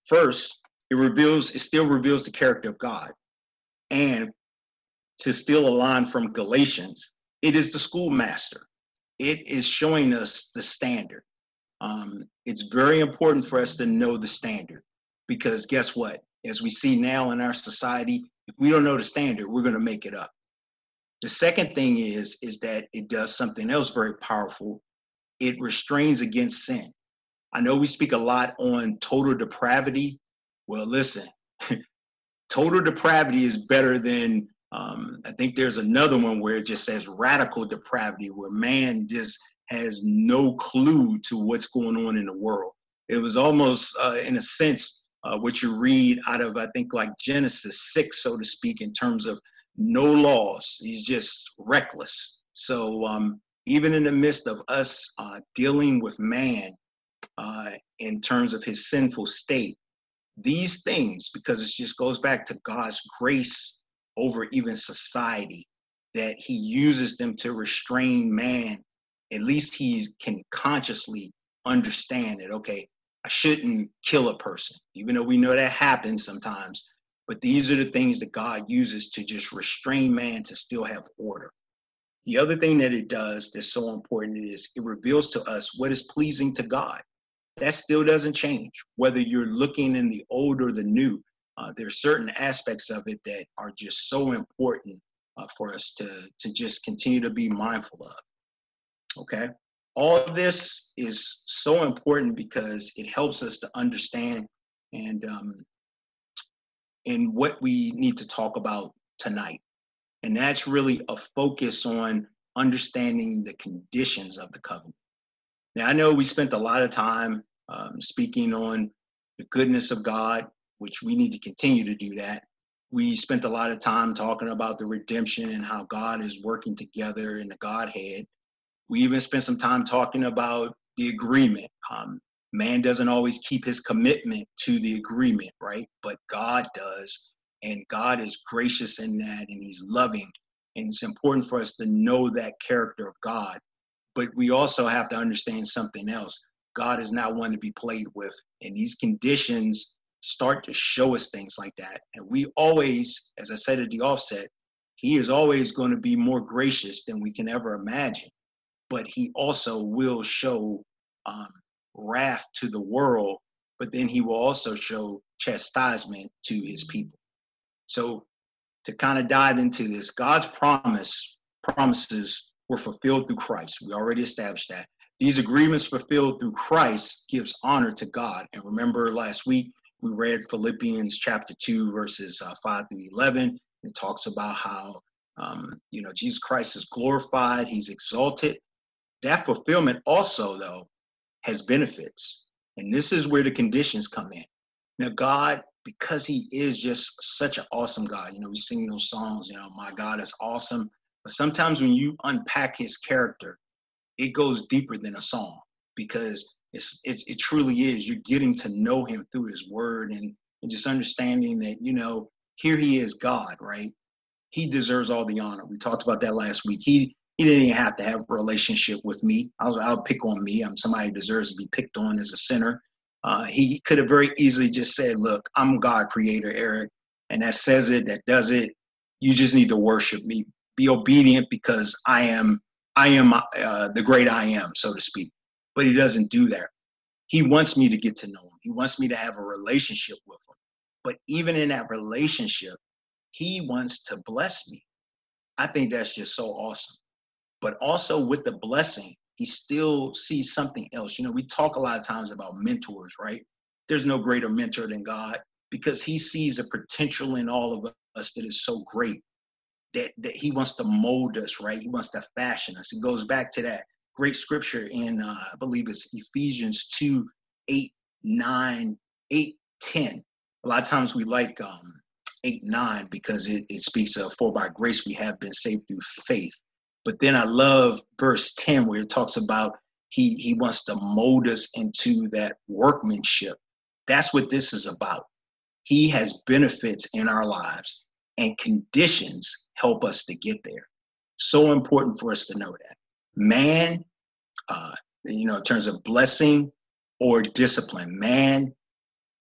First, it reveals, it still reveals the character of God. And to steal a line from Galatians, it is the schoolmaster. It is showing us the standard. Um, it's very important for us to know the standard, because guess what? As we see now in our society, if we don't know the standard, we're going to make it up. The second thing is, is that it does something else very powerful. It restrains against sin. I know we speak a lot on total depravity. Well, listen, total depravity is better than, um, I think there's another one where it just says radical depravity, where man just has no clue to what's going on in the world. It was almost, uh, in a sense, uh, what you read out of, I think, like Genesis six, so to speak, in terms of no laws. He's just reckless. So um, even in the midst of us uh, dealing with man uh, in terms of his sinful state, these things, because it just goes back to God's grace over even society, that he uses them to restrain man. At least he can consciously understand that, okay, I shouldn't kill a person, even though we know that happens sometimes. But these are the things that God uses to just restrain man to still have order. The other thing that it does that's so important is it reveals to us what is pleasing to God. That still doesn't change, whether you're looking in the old or the new. Uh, there are certain aspects of it that are just so important uh, for us to, to just continue to be mindful of. Okay? All of this is so important because it helps us to understand and um, in what we need to talk about tonight. And that's really a focus on understanding the conditions of the covenant. Now, I know we spent a lot of time um, speaking on the goodness of God, which we need to continue to do that. We spent a lot of time talking about the redemption and how God is working together in the Godhead. We even spent some time talking about the agreement. Um, man doesn't always keep his commitment to the agreement, right? But God does. And God is gracious in that, and he's loving. And it's important for us to know that character of God. But we also have to understand something else. God is not one to be played with. And these conditions start to show us things like that. And we always, as I said at the offset, he is always going to be more gracious than we can ever imagine. But he also will show um, wrath to the world, but then he will also show chastisement to his people. So to kind of dive into this, God's promise promises were fulfilled through Christ. We already established that. These agreements fulfilled through Christ gives honor to God. And remember last week, we read Philippians chapter two, verses uh, five through eleven. It talks about how, um, you know, Jesus Christ is glorified. He's exalted. That fulfillment also, though, has benefits. And this is where the conditions come in. Now, God, because he is just such an awesome God, you know, we sing those songs, you know, my God is awesome. But sometimes when you unpack his character, it goes deeper than a song, because it's, it's it truly is. You're getting to know him through his word, and, and just understanding that, you know, here he is God, right? He deserves all the honor. We talked about that last week. He he didn't even have to have a relationship with me. I was, I'll pick on me. I'm somebody who deserves to be picked on as a sinner. Uh, he could have very easily just said, look, I'm God creator, Eric, and that says it, that does it. You just need to worship me. Be obedient because I am I am uh, the great I am, so to speak. But he doesn't do that. He wants me to get to know him. He wants me to have a relationship with him. But even in that relationship, he wants to bless me. I think that's just so awesome. But also with the blessing, he still sees something else. You know, we talk a lot of times about mentors, right? There's no greater mentor than God, because he sees a potential in all of us that is so great that, that he wants to mold us, right? He wants to fashion us. It goes back to that great scripture in, uh, I believe it's Ephesians two, eight, nine, eight, ten. A lot of times we like um, eight, nine because it, it speaks of, for by grace we have been saved through faith. But then I love verse ten, where it talks about he, he wants to mold us into that workmanship. That's what this is about. He has benefits in our lives, and conditions help us to get there. So important for us to know that. Man, uh, you know, in terms of blessing or discipline, man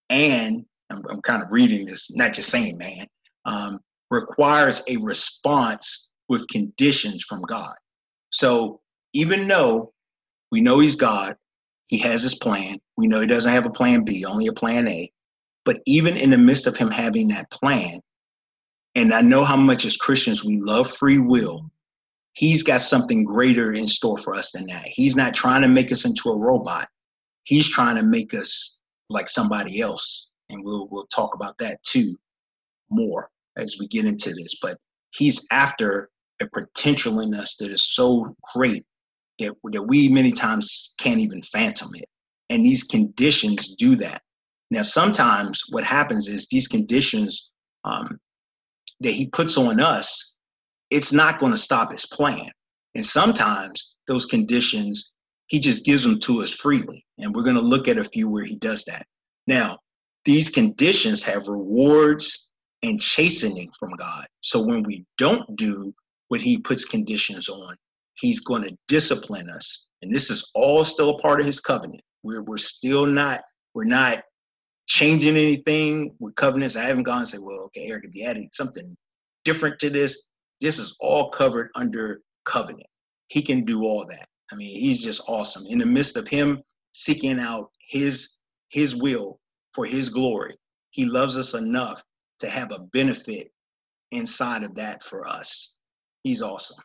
and I'm, I'm kind of reading this, not just saying man, um, requires a response with conditions from God. So even though we know he's God, he has his plan, we know he doesn't have a plan B, only a plan A, but even in the midst of him having that plan, and I know how much as Christians we love free will, he's got something greater in store for us than that. He's not trying to make us into a robot. He's trying to make us like somebody else. And we'll we'll talk about that too more as we get into this. But he's after a potential in us that is so great that, that we many times can't even fathom it. And these conditions do that. Now, sometimes what happens is these conditions um, that he puts on us, it's not going to stop his plan. And sometimes those conditions, he just gives them to us freely. And we're going to look at a few where he does that. Now, these conditions have rewards and chastening from God. So when we don't do what he puts conditions on, he's going to discipline us. And this is all still a part of his covenant. We're, we're still not, we're not changing anything with covenants. I haven't gone and said, well, okay, Eric, if you added something different to this, this is all covered under covenant. He can do all that. I mean, he's just awesome. In the midst of him seeking out his, his will for his glory, he loves us enough to have a benefit inside of that for us. He's awesome.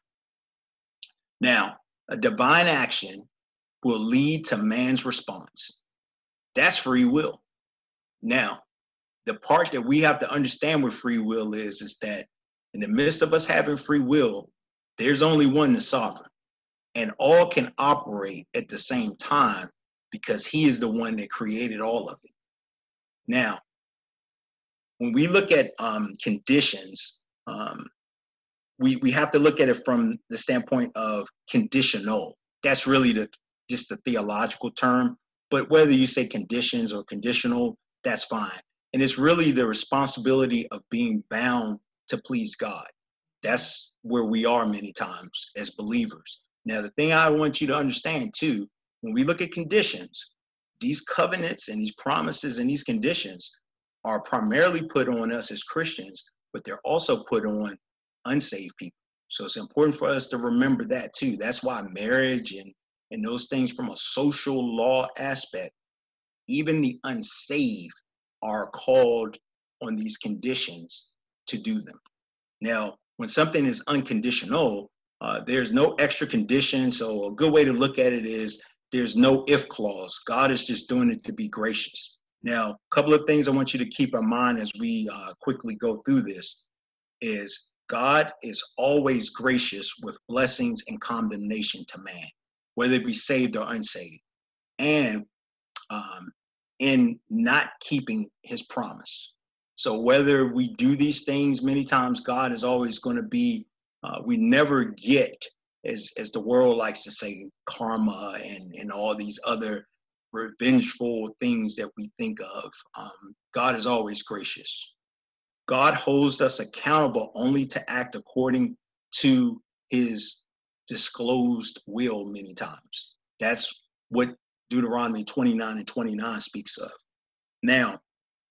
Now, a divine action will lead to man's response. That's free will. Now, the part that we have to understand with free will is, is that in the midst of us having free will, there's only one that's sovereign, and all can operate at the same time because he is the one that created all of it. Now, when we look at um, conditions, um, we, we have to look at it from the standpoint of conditional. That's really the just the theological term, but whether you say conditions or conditional, that's fine. And it's really the responsibility of being bound to please God. That's where we are many times as believers. Now, the thing I want you to understand too, when we look at conditions, these covenants and these promises and these conditions are primarily put on us as Christians, but they're also put on unsaved people. So it's important for us to remember that too. That's why marriage and, and those things from a social law aspect, even the unsaved are called on these conditions to do them. Now, when something is unconditional, uh, there's no extra condition. So a good way to look at it is there's no if clause. God is just doing it to be gracious. Now, a couple of things I want you to keep in mind as we uh, quickly go through this is God is always gracious with blessings and condemnation to man, whether it be saved or unsaved, and um, in not keeping his promise. So whether we do these things, many times God is always going to be, uh, we never get, as, as the world likes to say, karma and, and all these other revengeful things that we think of. Um, God is always gracious. God holds us accountable only to act according to his disclosed will many times. That's what Deuteronomy twenty-nine and twenty-nine speaks of. Now,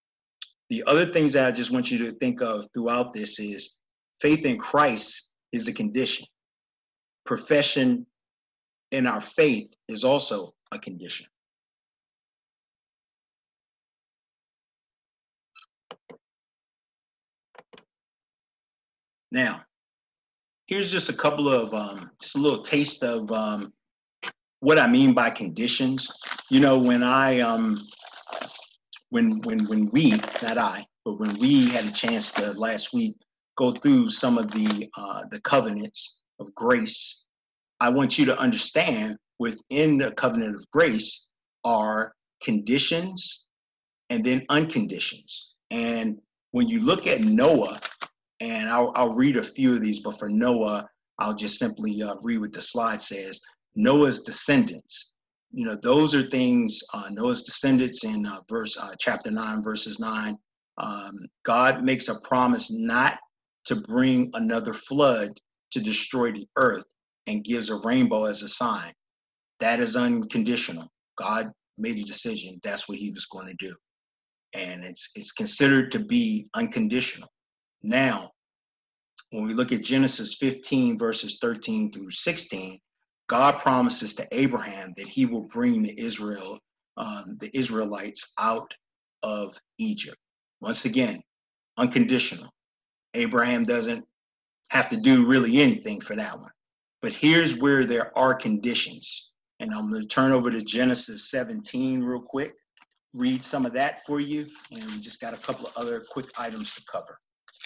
the other things that I just want you to think of throughout this is faith in Christ is a condition. Profession in our faith is also a condition. Now, here's just a couple of, um, just a little taste of um, what I mean by conditions. You know, when I, um, when, when, when we, not I, but when we had a chance to last week go through some of the, uh, the covenants of grace, I want you to understand within the covenant of grace are conditions and then unconditions. And when you look at Noah, and I'll, I'll read a few of these, but for Noah, I'll just simply uh, read what the slide says. Noah's descendants, you know, those are things, uh, Noah's descendants in uh, verse uh, chapter nine, verses nine. Um, God makes a promise not to bring another flood to destroy the earth and gives a rainbow as a sign. That is unconditional. God made a decision. That's what he was going to do. and it's it's considered to be unconditional. Now, when we look at Genesis fifteen, verses thirteen through sixteen, God promises to Abraham that he will bring the Israel, um, the Israelites out of Egypt. Once again, unconditional. Abraham doesn't have to do really anything for that one. But here's where there are conditions. And I'm going to turn over to Genesis seventeen real quick, read some of that for you, and we just got a couple of other quick items to cover.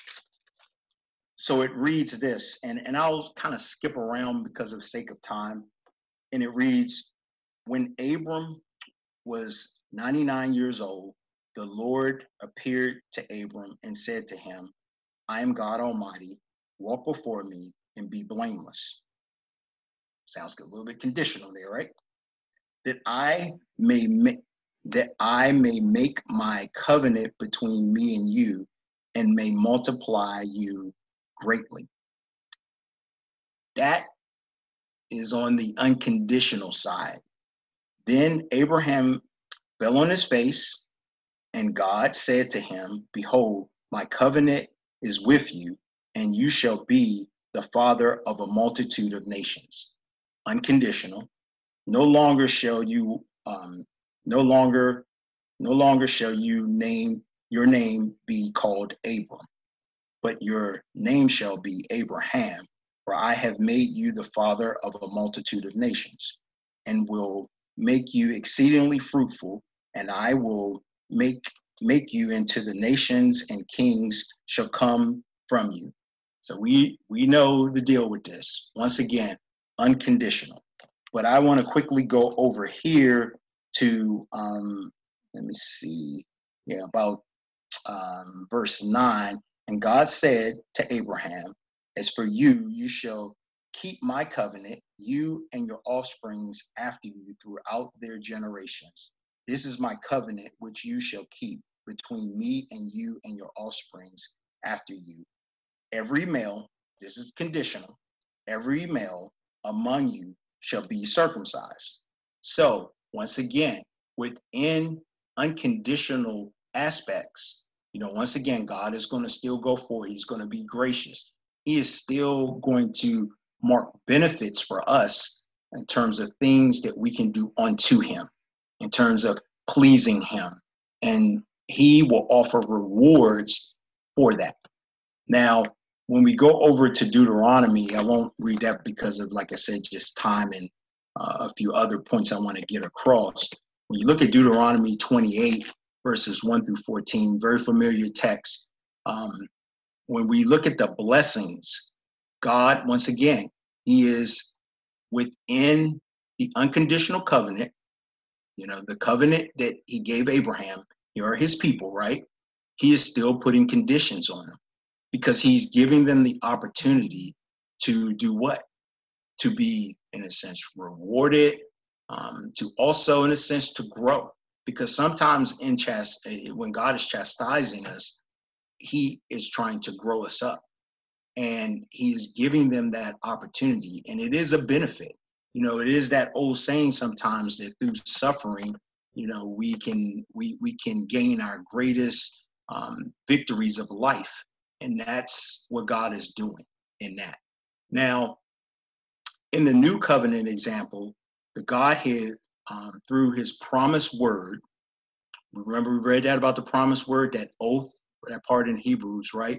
So it reads this, and, and I'll kind of skip around because of sake of time. And it reads, when Abram was ninety-nine years old, the Lord appeared to Abram and said to him, I am God Almighty, walk before me and be blameless. Sounds a little bit conditional there, right? That I may make that I may make my covenant between me and you and may multiply you greatly. That is on the unconditional side. Then Abraham fell on his face, and God said to him, behold, my covenant is with you, and you shall be the father of a multitude of nations. Unconditional. No longer shall you um, no longer no longer shall you name your name be called Abram, but your name shall be Abraham, for I have made you the father of a multitude of nations, and will make you exceedingly fruitful, and I will make make you into the nations, and kings shall come from you. So we we know the deal with this. Once again, unconditional. But I want to quickly go over here to um, let me see, yeah, about um, verse nine. And God said to Abraham, as for you, you shall keep my covenant, you and your offsprings after you throughout their generations. This is my covenant which you shall keep between me and you and your offsprings after you. Every male, this is conditional, every male among you shall be circumcised. So once again, within unconditional aspects, you know, once again, God is going to still go forward. He's going to be gracious. He is still going to mark benefits for us in terms of things that we can do unto him, in terms of pleasing him. And he will offer rewards for that. Now, when we go over to Deuteronomy, I won't read that because of, like I said, just time and uh, a few other points I want to get across. When you look at Deuteronomy twenty-eight, verses one through fourteen, very familiar text. Um, when we look at the blessings, God, once again, he is within the unconditional covenant, you know, the covenant that he gave Abraham, you are his people, right? He is still putting conditions on them because he's giving them the opportunity to do what? To be, in a sense, rewarded, um, to also, in a sense, to grow. Because sometimes in chast- when God is chastising us, he is trying to grow us up. And he is giving them that opportunity. And it is a benefit. You know, it is that old saying sometimes that through suffering, you know, we can we we can gain our greatest um, victories of life. And that's what God is doing in that. Now, in the new covenant example, the Godhead, um, through his promised word, remember we read that about the promised word, that oath, that part in Hebrews, right?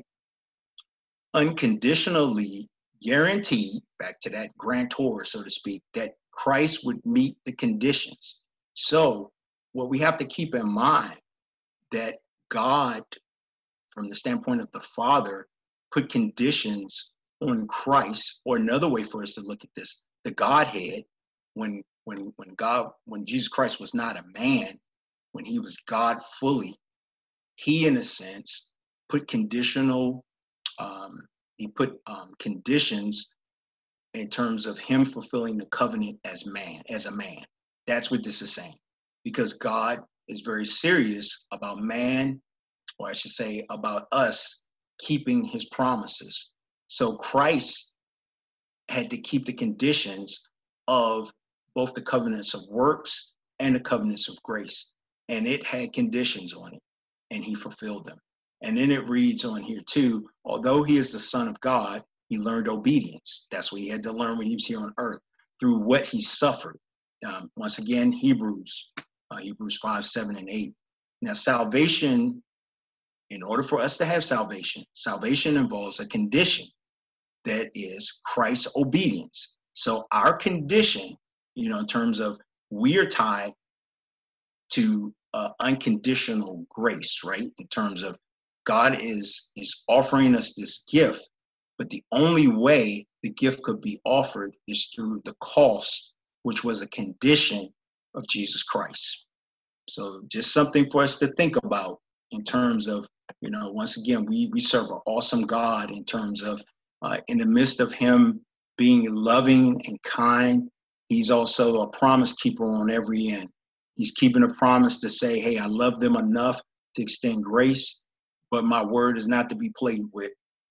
Unconditionally guaranteed, back to that grantor, so to speak, that Christ would meet the conditions. So what we have to keep in mind, that God, from the standpoint of the Father, put conditions on Christ. Or another way for us to look at this, the Godhead, when when when God, when Jesus Christ was not a man, when he was God fully, he, in a sense, put conditional, um, he put um, conditions in terms of him fulfilling the covenant as man, as a man. That's what this is saying. Because God is very serious about man, or I should say about us, keeping his promises. So Christ had to keep the conditions of both the covenants of works and the covenants of grace. And it had conditions on it. and he fulfilled them. And then it reads on here too, although he is the Son of God, he learned obedience. That's what he had to learn when he was here on earth, through what he suffered. Um, once again, Hebrews, uh, Hebrews five, seven, and eight. Now, salvation, in order for us to have salvation, salvation involves a condition that is Christ's obedience. So our condition, you know, in terms of we are tied to uh, unconditional grace, right? In terms of God is is offering us this gift, but the only way the gift could be offered is through the cost, which was a condition of Jesus Christ. So just something for us to think about in terms of, you know, once again, we we serve an awesome God in terms of uh, in the midst of him being loving and kind, he's also a promise keeper on every end. He's keeping a promise to say, hey, I love them enough to extend grace, but my word is not to be played with.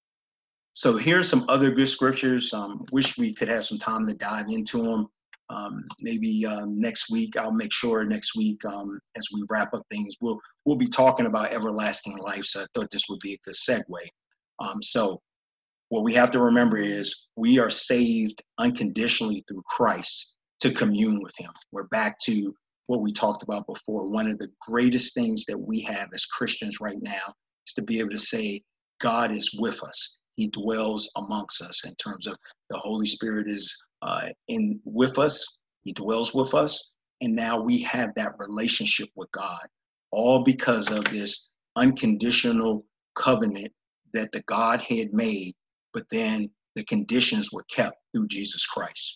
So here's some other good scriptures. Um, wish we could have some time to dive into them. Um, maybe um, next week, I'll make sure next week um, as we wrap up things, we'll we'll be talking about everlasting life. So I thought this would be a good segue. Um, so what we have to remember is we are saved unconditionally through Christ to commune with him. We're back to what we talked about before. One of the greatest things that we have as Christians right now is to be able to say, God is with us. He dwells amongst us in terms of the Holy Spirit is uh, in with us. He dwells with us. And now we have that relationship with God, all because of this unconditional covenant that the Godhead made, but then the conditions were kept through Jesus Christ.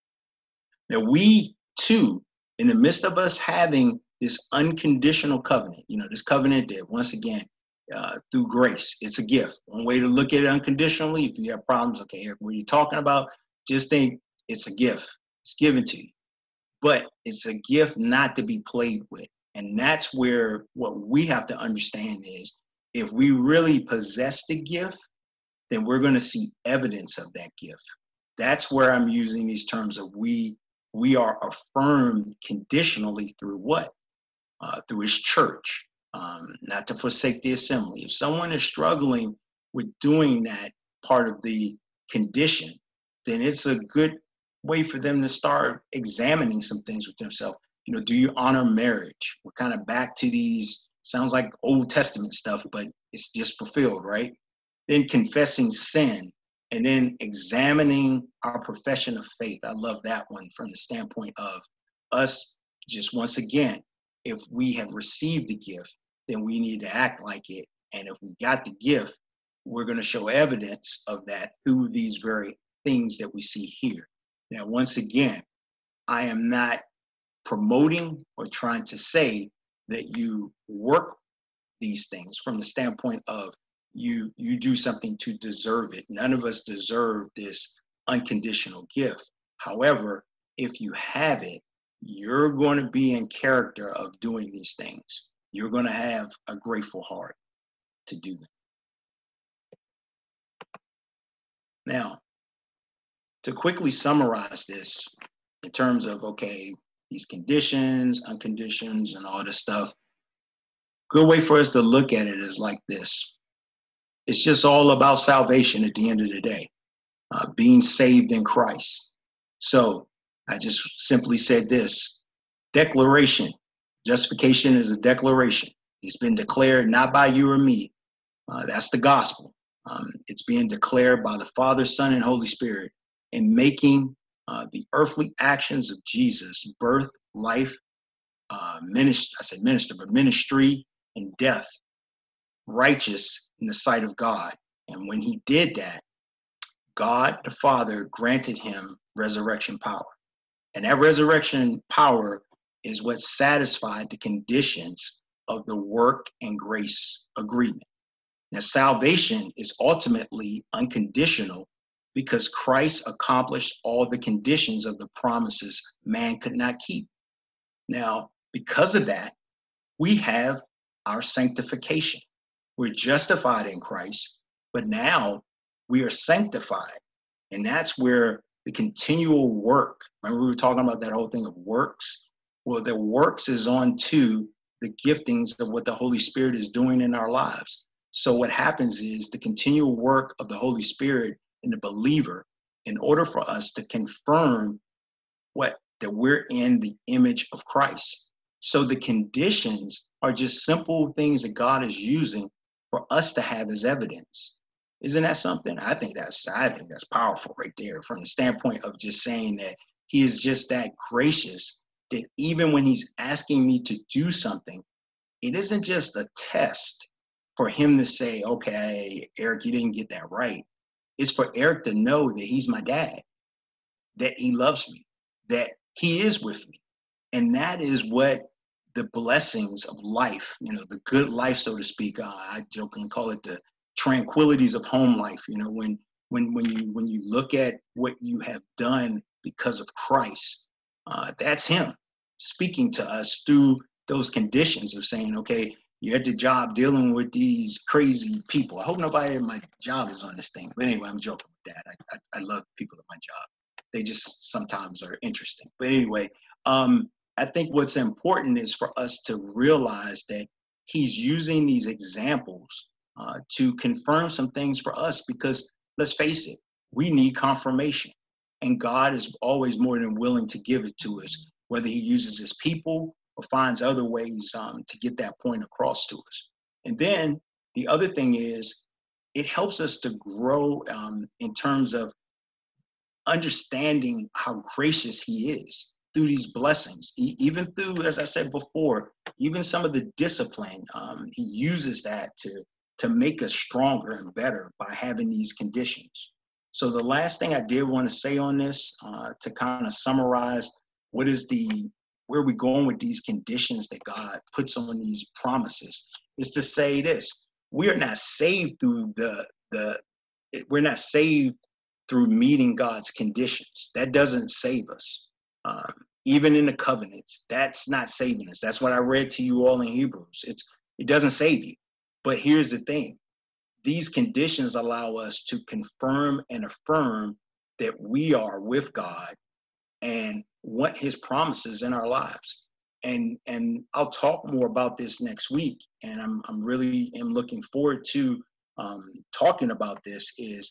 Now we too, in the midst of us having this unconditional covenant, you know, this covenant that once again, Uh, through grace. It's a gift. One way to look at it unconditionally, if you have problems, okay, Eric, what are you talking about? Just think it's a gift. It's given to you. But it's a gift not to be played with. And that's where what we have to understand is if we really possess the gift, then we're going to see evidence of that gift. That's where I'm using these terms of we we are affirmed conditionally through what? Uh, through his church. Um, not to forsake the assembly. If someone is struggling with doing that part of the condition, then it's a good way for them to start examining some things with themselves. You know, do you honor marriage? We're kind of back to these, sounds like Old Testament stuff, but it's just fulfilled, right? Then confessing sin, and then examining our profession of faith. I love that one from the standpoint of us, just once again, if we have received the gift, then we need to act like it. And if we got the gift, we're going to show evidence of that through these very things that we see here. Now, once again, I am not promoting or trying to say that you work these things from the standpoint of you, you do something to deserve it. None of us deserve this unconditional gift. However, if you have it, you're going to be in character of doing these things. You're going to have a grateful heart to do them. Now, to quickly summarize this in terms of, okay, these conditions, unconditions, and all this stuff, good way for us to look at it is like this. It's just all about salvation at the end of the day, uh, being saved in Christ. So I just simply said this, declaration. Justification is a declaration. It's been declared not by you or me. Uh, that's the gospel. Um, it's being declared by the Father, Son, and Holy Spirit in making uh, the earthly actions of Jesus, birth, life, uh, ministry, I said minister, but ministry and death, righteous in the sight of God. And when he did that, God the Father granted him resurrection power. And that resurrection power is what satisfied the conditions of the work and grace agreement. Now, salvation is ultimately unconditional because Christ accomplished all the conditions of the promises man could not keep. Now, because of that, we have our sanctification. We're justified in Christ, but now we are sanctified. And that's where the continual work, remember we were talking about that whole thing of works? Well, the works is on to the giftings of what the Holy Spirit is doing in our lives. So what happens is the continual work of the Holy Spirit in the believer, in order for us to confirm what that we're in the image of Christ. So the conditions are just simple things that God is using for us to have as evidence. Isn't that something? I think that's I think that's powerful right there, from the standpoint of just saying that he is just that gracious that even when he's asking me to do something, it isn't just a test for him to say, okay, Eric, you didn't get that right. It's for Eric to know that he's my dad, that he loves me, that he is with me. And that is what the blessings of life, you know, the good life, so to speak, uh, I jokingly call it the tranquilities of home life. You know, when when when you when you look at what you have done because of Christ, uh, that's him speaking to us through those conditions of saying, okay, you're at the job dealing with these crazy people. I hope nobody at my job is on this thing. But anyway, I'm joking with that. I, I, I love people at my job. They just sometimes are interesting. But anyway, um, I think what's important is for us to realize that he's using these examples uh, to confirm some things for us, because let's face it, we need confirmation. And God is always more than willing to give it to us, whether he uses his people or finds other ways um, to get that point across to us. And then the other thing is, it helps us to grow um, in terms of understanding how gracious he is through these blessings, e- even through, as I said before, even some of the discipline. Um, he uses that to, to make us stronger and better by having these conditions. So the last thing I did want to say on this, uh, to kind of summarize, what is the, where are we going with these conditions that God puts on these promises, is to say this: we are not saved through the, the, we're not saved through meeting God's conditions. That doesn't save us. Um, even in the covenants, that's not saving us. That's what I read to you all in Hebrews. It's, it doesn't save you. But here's the thing: these conditions allow us to confirm and affirm that we are with God and what his promises in our lives. And and I'll talk more about this next week. And I'm I'm really am looking forward to um, talking about this. Is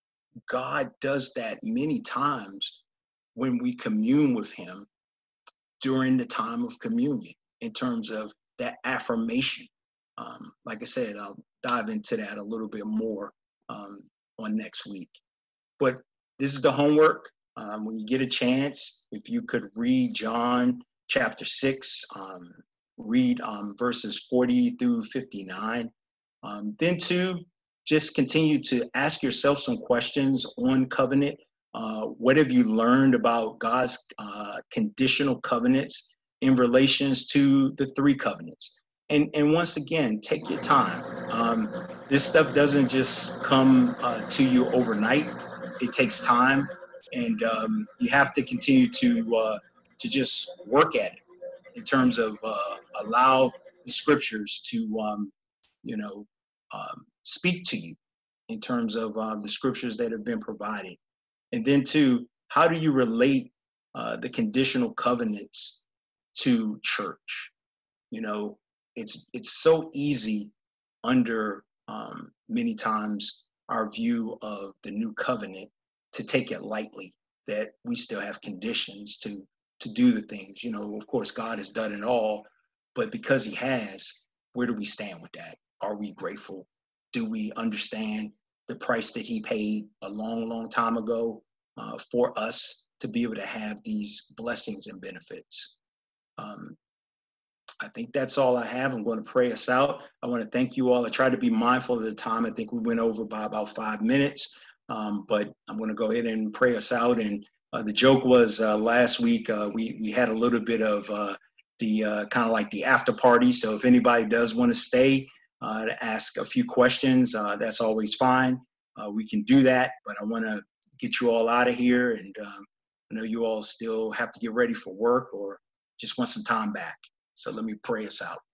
God does that many times when we commune with him during the time of communion, in terms of that affirmation. Um, like I said, I'll dive into that a little bit more um, on next week. But this is the homework. Um, when you get a chance, if you could read John chapter six, um, read um, verses forty through fifty-nine. Um, then two, just continue to ask yourself some questions on covenant. Uh, what have you learned about God's uh, conditional covenants in relations to the three covenants? And, and once again, take your time. Um, this stuff doesn't just come uh, to you overnight. It takes time, and um, you have to continue to uh, to just work at it in terms of uh, allow the scriptures to um, you know um, speak to you in terms of uh, the scriptures that have been provided. And then two, how do you relate uh, the conditional covenants to church? You know, it's it's so easy under um, many times our view of the new covenant to take it lightly, that we still have conditions to to do the things. You know, of course, God has done it all, but because he has, where do we stand with that? Are we grateful? Do we understand the price that he paid a long, long time ago uh, for us to be able to have these blessings and benefits? Um, I think that's all I have. I'm going to pray us out. I want to thank you all. I tried to be mindful of the time. I think we went over by about five minutes, um, but I'm going to go ahead and pray us out. And uh, the joke was uh, last week uh, we we had a little bit of uh, the uh, kind of like the after party. So if anybody does want to stay uh, to ask a few questions, uh, that's always fine. Uh, we can do that. But I want to get you all out of here, and um, I know you all still have to get ready for work or just want some time back. So let me pray us out.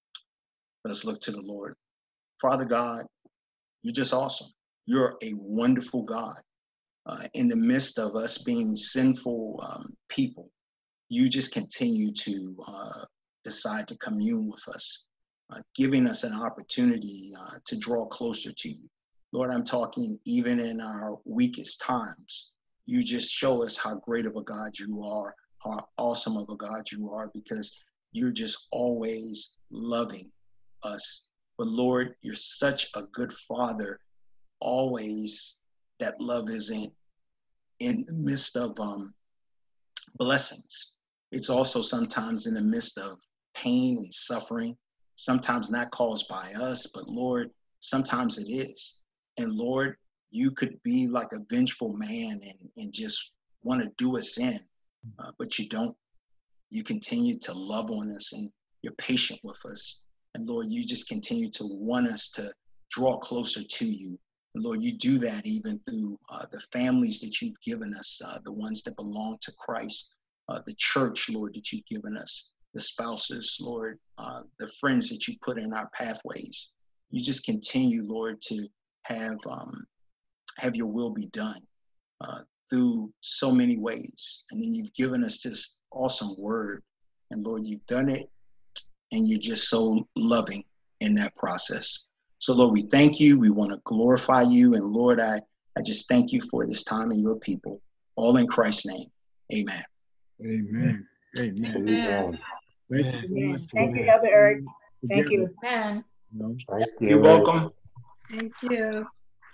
Let's look to the Lord. Father God, you're just awesome. You're a wonderful God. Uh, in the midst of us being sinful um, people, you just continue to uh, decide to commune with us, uh, giving us an opportunity uh, to draw closer to you. Lord, I'm talking even in our weakest times. You just show us how great of a God you are, how awesome of a God you are, because you're just always loving us. But Lord, you're such a good Father. Always that love isn't in the midst of um, blessings. It's also sometimes in the midst of pain and suffering, sometimes not caused by us, but Lord, sometimes it is. And Lord, you could be like a vengeful man and, and just want to do us in, uh, but you don't. You continue to love on us and you're patient with us. And Lord, you just continue to want us to draw closer to you. And Lord, you do that even through uh, the families that you've given us, uh, the ones that belong to Christ, uh, the church, Lord, that you've given us, the spouses, Lord, uh, the friends that you put in our pathways. You just continue, Lord, to have um, have your will be done uh, through so many ways. And then you've given us this awesome word. And Lord, you've done it, and you're just so loving in that process. So Lord, we thank you. We want to glorify you. And Lord, I, I just thank you for this time and your people, all in Christ's name. Amen. Amen. Amen. Amen. Thank you. Thank you, Elder Eric. Thank you. Amen. You know, Thank you. You're welcome. Thank you.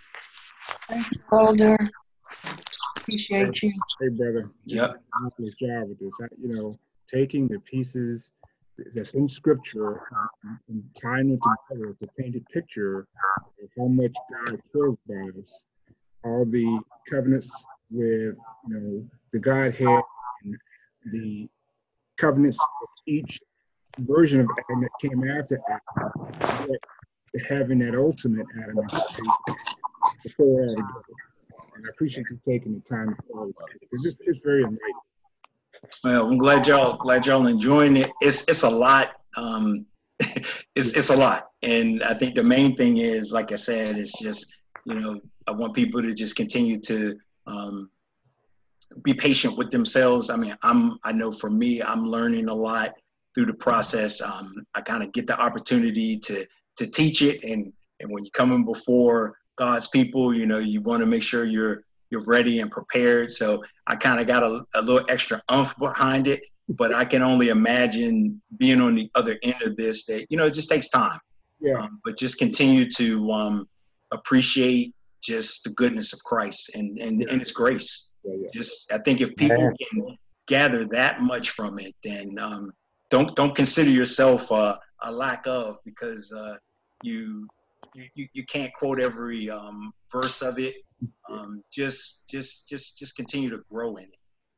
Elder. Appreciate you. Hey, brother. Yep. Marvelous job with this. I, you know, taking the pieces that's in Scripture and, and tying them together to paint a picture of how much God cares about us. All the covenants with, you know, the Godhead and the covenants of each version of Adam that came after Adam, yet having that ultimate Adam and before all together. And I appreciate you taking the time to follow because it's, it's very enlightening. Well, I'm glad y'all glad y'all enjoying it. It's it's a lot. Um, it's it's a lot, and I think the main thing is, like I said, it's just, you know, I want people to just continue to um, be patient with themselves. I mean, I'm I know for me, I'm learning a lot through the process. Um, I kind of get the opportunity to to teach it, and and when you're coming before God's people, you know, you want to make sure you're you're ready and prepared. So I kind of got a, a little extra oomph behind it, but I can only imagine being on the other end of this, that, you know, it just takes time. Yeah. Um, but just continue to um, appreciate just the goodness of Christ and, and, Yeah. and his grace. Yeah, yeah. Just, I think if people Man. can gather that much from it, then um, don't, don't consider yourself uh, a lack of, because uh, you, you, you can't quote every um, verse of it. Um, just, just, just, just continue to grow in it.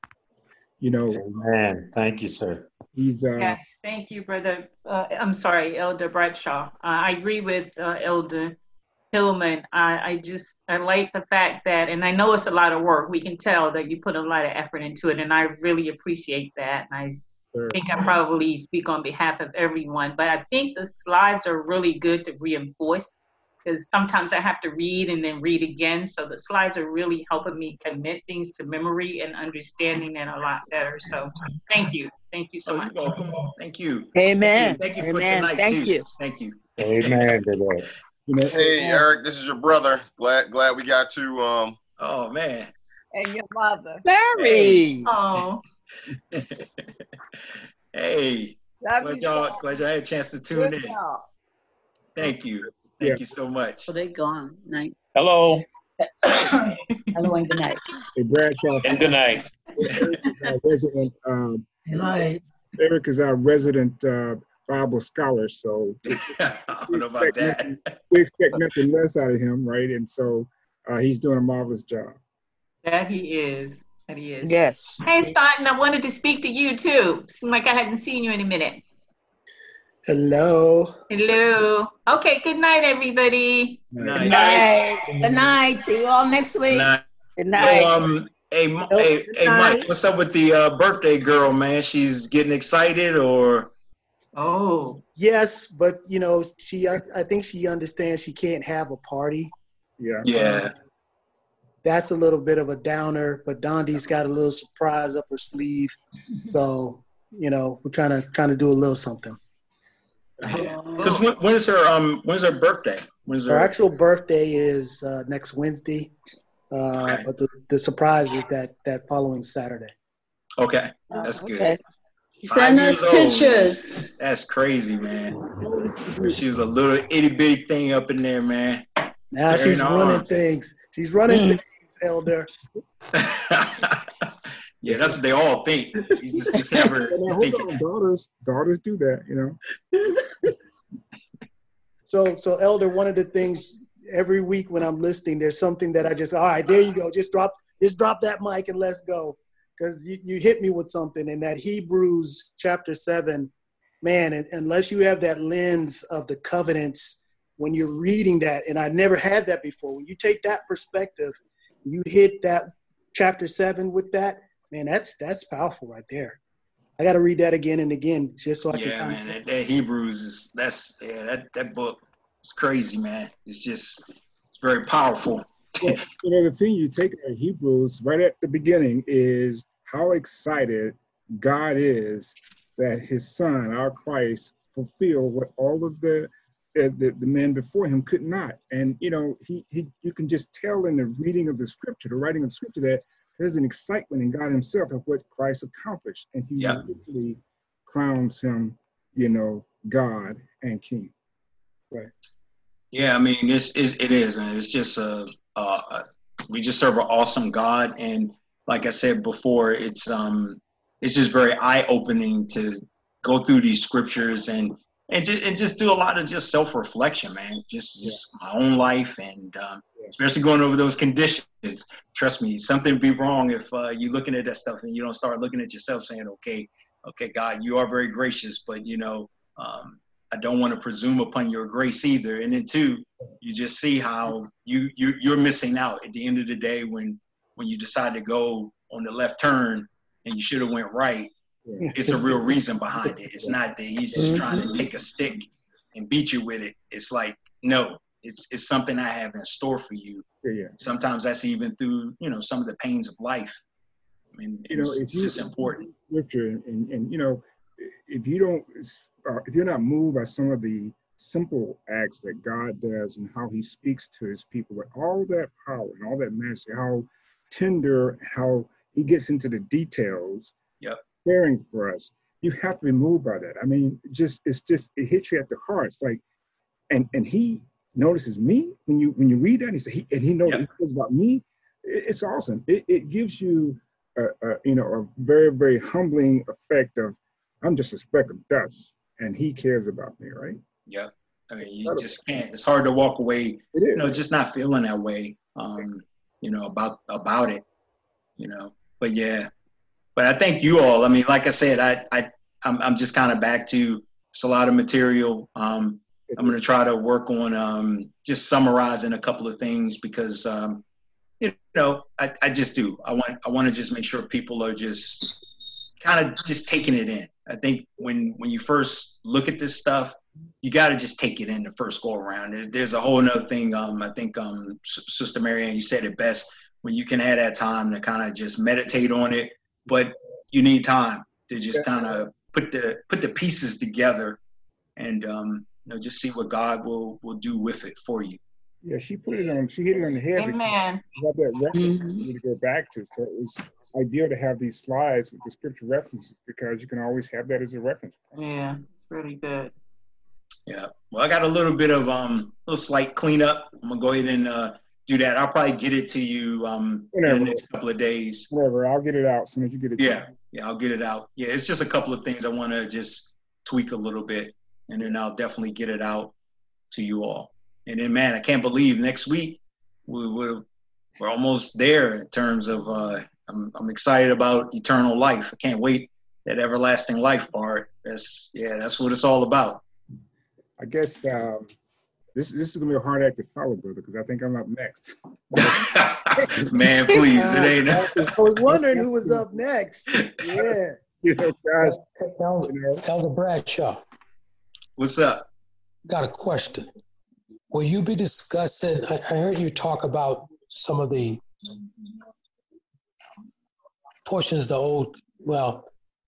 You know, Amen. Thank you, sir. he's uh, Yes, thank you, brother. Uh, I'm sorry, Elder Bradshaw. Uh, I agree with uh, Elder Hillman. I, I just, I like the fact that, and I know it's a lot of work. We can tell that you put a lot of effort into it, and I really appreciate that. And I Sure. think I probably speak on behalf of everyone, but I think the slides are really good to reinforce, because sometimes I have to read and then read again. So the slides are really helping me commit things to memory and understanding it a lot better. So thank you. Thank you so Oh, much. you're welcome. Thank you. Amen. Thank you, Thank you for Amen. tonight, Thank too. you. Thank you. Amen to that. you know, Hey, Eric, this is your brother. Glad glad we got to um Oh, man. And your mother. Larry. Oh, Hey, Love glad you, y'all, son. glad y'all had a chance to tune Good in. job. Thank you. Yeah. Thank you so much. So they gone. Night. Hello Hello and good night. hey, Bradshaw, and good night. Eric is our resident, um, Good night. Eric is our resident uh, Bible scholar, so I don't know about that. we expect nothing less out of him, right? And so uh, he's doing a marvelous job. that he is. That he is. Yes. Hey, Staunton, I wanted to speak to you too. Seemed like I hadn't seen you in a minute. Hello. Hello. Okay, good night, everybody. Good Good night. night. Good night. See you all next Good week. night. Good Yo, night. um, hey, M- hey, hey, Mike, what's up with the uh, birthday girl, man? She's getting excited, or? Oh, Yes, but you know, she I, I think she understands she can't have a party. Yeah. Yeah. That's a little bit of a downer, but Dondi's got a little surprise up her sleeve. So you know, we're trying to trying to do a little something. Because when, when is her um when is her birthday? When is Her her actual birthday is uh, next Wednesday, uh, Okay. but the, the surprise is that that following Saturday. Okay, that's good. Okay. Five Send years us old. pictures. That's crazy, man. She was a little itty bitty thing up in there, man. Now Carrying she's her running arms. things. She's running Mm. things, Elder. Yeah, that's what they all think. You just, just have her Now, hold thinking on, that. daughters, daughters do that, you know. So, so Elder, one of the things every week when I'm listening, there's something that I just, all right, there you go. Just drop, just drop that mic and let's go. Because you, you hit me with something in that Hebrews chapter seven, man, and, unless you have that lens of the covenants when you're reading that, and I never had that before, when you take that perspective, you hit that chapter seven with that, man, that's that's powerful right there. I got to read that again and again just so I Yeah, can kind man, that, that Hebrews is that's yeah, that that book is crazy, man. It's just it's very powerful. Well, you know, the thing you take out of Hebrews right at the beginning is how excited God is that his son, our Christ, fulfilled what all of the uh, the, the men before him could not. And, you know, he, he you can just tell in the reading of the scripture, the writing of the scripture, that there's an excitement in God himself of what Christ accomplished. And he Yeah. literally crowns him, you know, God and King. Right. Yeah, I mean, it's, it's it is, and it's just a, a, a we just serve an awesome God, and like I said before, it's um it's just very eye opening to go through these scriptures and and just and just do a lot of just self reflection, man. Just, just my own life, and um, especially going over those conditions. Trust me, something would be wrong if uh, you're looking at that stuff and you don't start looking at yourself, saying, "Okay, okay, God, you are very gracious, but you know." Um, I don't want to presume upon your grace either. And then two, you just see how you, you you're missing out at the end of the day when when you decide to go on the left turn and you should have went right. Yeah. It's a real reason behind it. It's not that he's just trying to take a stick and beat you with it. It's like, no, it's it's something I have in store for you. Yeah, yeah. Sometimes that's even through, you know, some of the pains of life. I mean, You know, it's, if it's you just important. scripture and, and you know, if you don't, uh, if you're not moved by some of the simple acts that God does and how he speaks to his people with all that power and all that mastery, how tender, how he gets into the details, Yep. caring for us, you have to be moved by that. I mean, just, it's just, it hits you at the heart. It's like, and, and he notices me when you, when you read that, and he said, he, and he knows Yep. about me. It, it's awesome. It, it gives you a, a, you know, a very, very humbling effect of, I'm just a speck of dust, and he cares about me, right? Yeah. I mean, you just can't. It's hard to walk away, It you know, is. just not feeling that way, um, you know, about about it, you know. But yeah, but I thank you all. I mean, like I said, I I I'm I'm just kind of back to it's a lot of material. Um, I'm gonna try to work on um just summarizing a couple of things because um, you know, I I just do. I want I want to just make sure people are just kind of just taking it in. I think when when you first look at this stuff, you got to just take it in the first go around. There's, there's a whole nother thing. Um, I think um, S- Sister Marianne, you said it best when you can have that time to kind of just meditate on it, but you need time to just kind of put the put the pieces together and um, you know just see what God will will do with it for you. Yeah, she put it on, she hit it on the head. Amen. You have that reference Mhm. for you to go back to. So it's ideal to have these slides with the scripture references because you can always have that as a reference. Yeah, it's really good. Yeah. Well, I got a little bit of um, a little slight cleanup. I'm gonna go ahead and uh, do that. I'll probably get it to you um, in Whenever. the next couple of days. Whatever, I'll get it out as soon as you get it. to Yeah, me. yeah, I'll get it out. Yeah, it's just a couple of things I want to just tweak a little bit, and then I'll definitely get it out to you all. And then, man, I can't believe next week we, we're we're almost there in terms of. Uh, I'm I'm excited about eternal life. I can't wait that everlasting life part. That's yeah, that's what it's all about. I guess um, this this is gonna be a hard act to follow, brother, because I think I'm up next. Man, please, it ain't. I was wondering who was up next. Yeah. You know, guys, Elder, you know, Elder Bradshaw, What's up? got a question. Will you be discussing, I, I heard you talk about some of the portions of the old, well,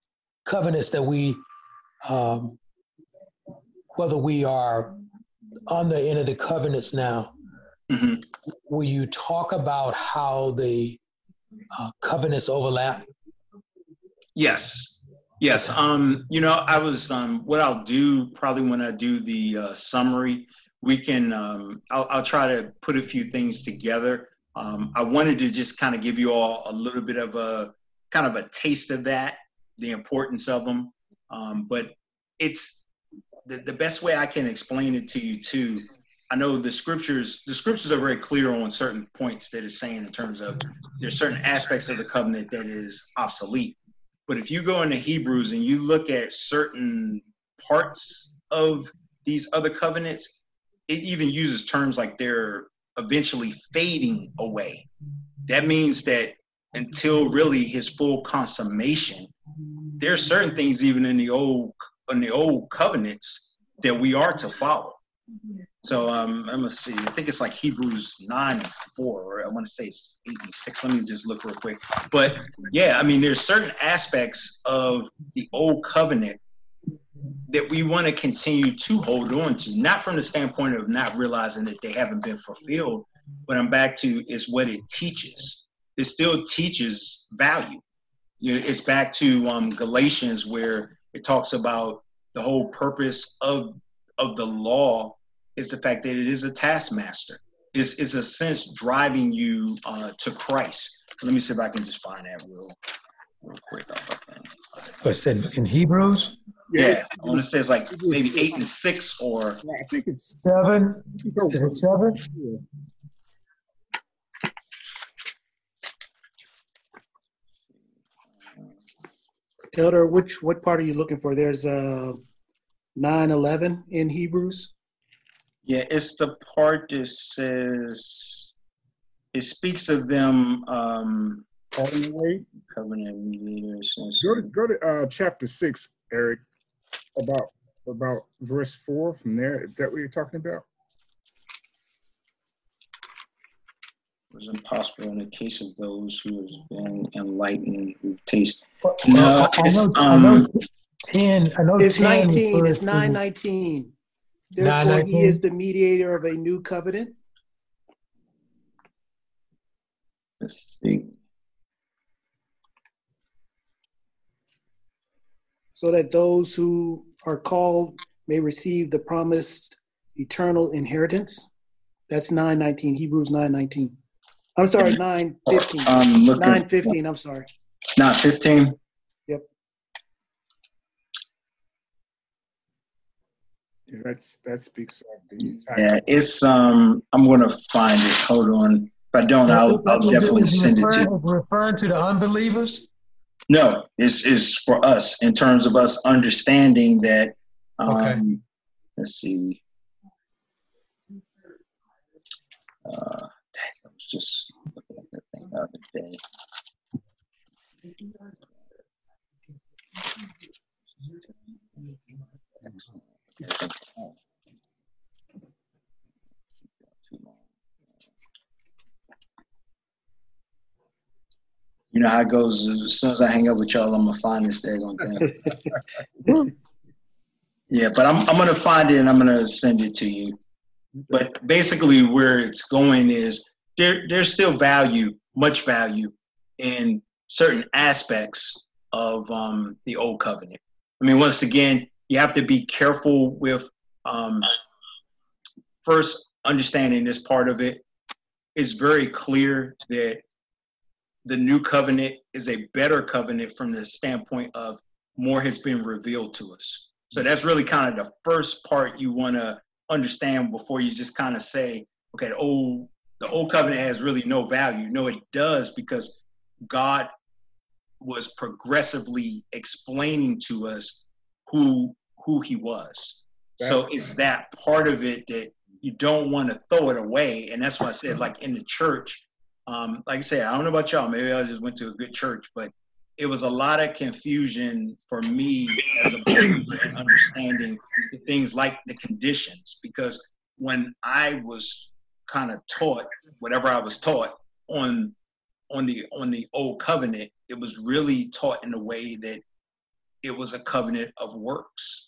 covenants that we, um, whether we are on the end of the covenants now, Mm-hmm. will you talk about how the uh, covenants overlap? Yes. Yes. Um, you know, I was, um, what I'll do probably when I do the uh, summary, we can, um, I'll, I'll try to put a few things together. Um, I wanted to just kind of give you all a little bit of a, kind of a taste of that, the importance of them. Um, but it's the, the best way I can explain it to you too. I know the scriptures, the scriptures are very clear on certain points that it's saying in terms of there's certain aspects of the covenant that is obsolete. But if you go into Hebrews and you look at certain parts of these other covenants, it even uses terms like they're eventually fading away. That means that until really his full consummation, there are certain things even in the old in the old covenants that we are to follow. So um, I'm gonna see. I think it's like Hebrews nine and four, or I want to say it's eight and six. Let me just look real quick. But yeah, I mean, there's certain aspects of the old covenant that we want to continue to hold on to, not from the standpoint of not realizing that they haven't been fulfilled, but I'm back to is what it teaches. It still teaches value. You know, it's back to um, Galatians where it talks about the whole purpose of of the law is the fact that it is a taskmaster. It's, it's a sense driving you uh, to Christ. Let me see if I can just find that real, real quick. It's in, in Hebrews? Yeah, I want to say it's like maybe eight and six or... I think it's Seven? Is it seven? Elder, which what part are you looking for? There's uh, nine eleven in Hebrews. Yeah, it's the part that says, it speaks of them um, Wait, covenant mediators. go to go to uh, chapter six, Eric. About about verse four from there. Is that what you're talking about? It was impossible in the case of those who have been enlightened, who taste. Well, No, I, I it's, know, um, I know ten. I know It's ten nineteen. refers It's nine to- nineteen. Therefore, nine he nineteen? is the mediator of a new covenant. let's see. So that those who are called may receive the promised eternal inheritance. That's nine nineteen, Hebrews nine nineteen. I'm sorry, nine fifteen. Um, looking, nine fifteen, I'm sorry. Not fifteen? Yep. Yeah, that's that speaks of the. Yeah, it's, um, I'm going to find it. Hold on. If I don't, I'll, I'll Is it- definitely is it send it to referring, you. referring to the unbelievers? No, it's, it's for us in terms of us understanding that, um, Okay. let's see. Uh, dang, I was just looking at that thing the other day. You know how it goes. As soon as I hang up with y'all, I'm gonna find this daggone thing. Yeah, but I'm I'm gonna find it and I'm gonna send it to you. But basically, where it's going is there there's still value, much value, in certain aspects of um, the old covenant. I mean, once again, you have to be careful with um, first understanding this part of it. It's very clear that the new covenant is a better covenant from the standpoint of more has been revealed to us. So that's really kind of the first part you want to understand before you just kind of say, okay, the old, the old covenant has really no value. No, it does, because God was progressively explaining to us who who he was. So it's that part of it that you don't want to throw it away. And that's why I said, like in the church, um, like I said, I don't know about y'all, maybe I just went to a good church, but it was a lot of confusion for me as a believer in understanding the things like the conditions, because when I was kind of taught whatever I was taught on on the on the old covenant, it was really taught in a way that it was a covenant of works.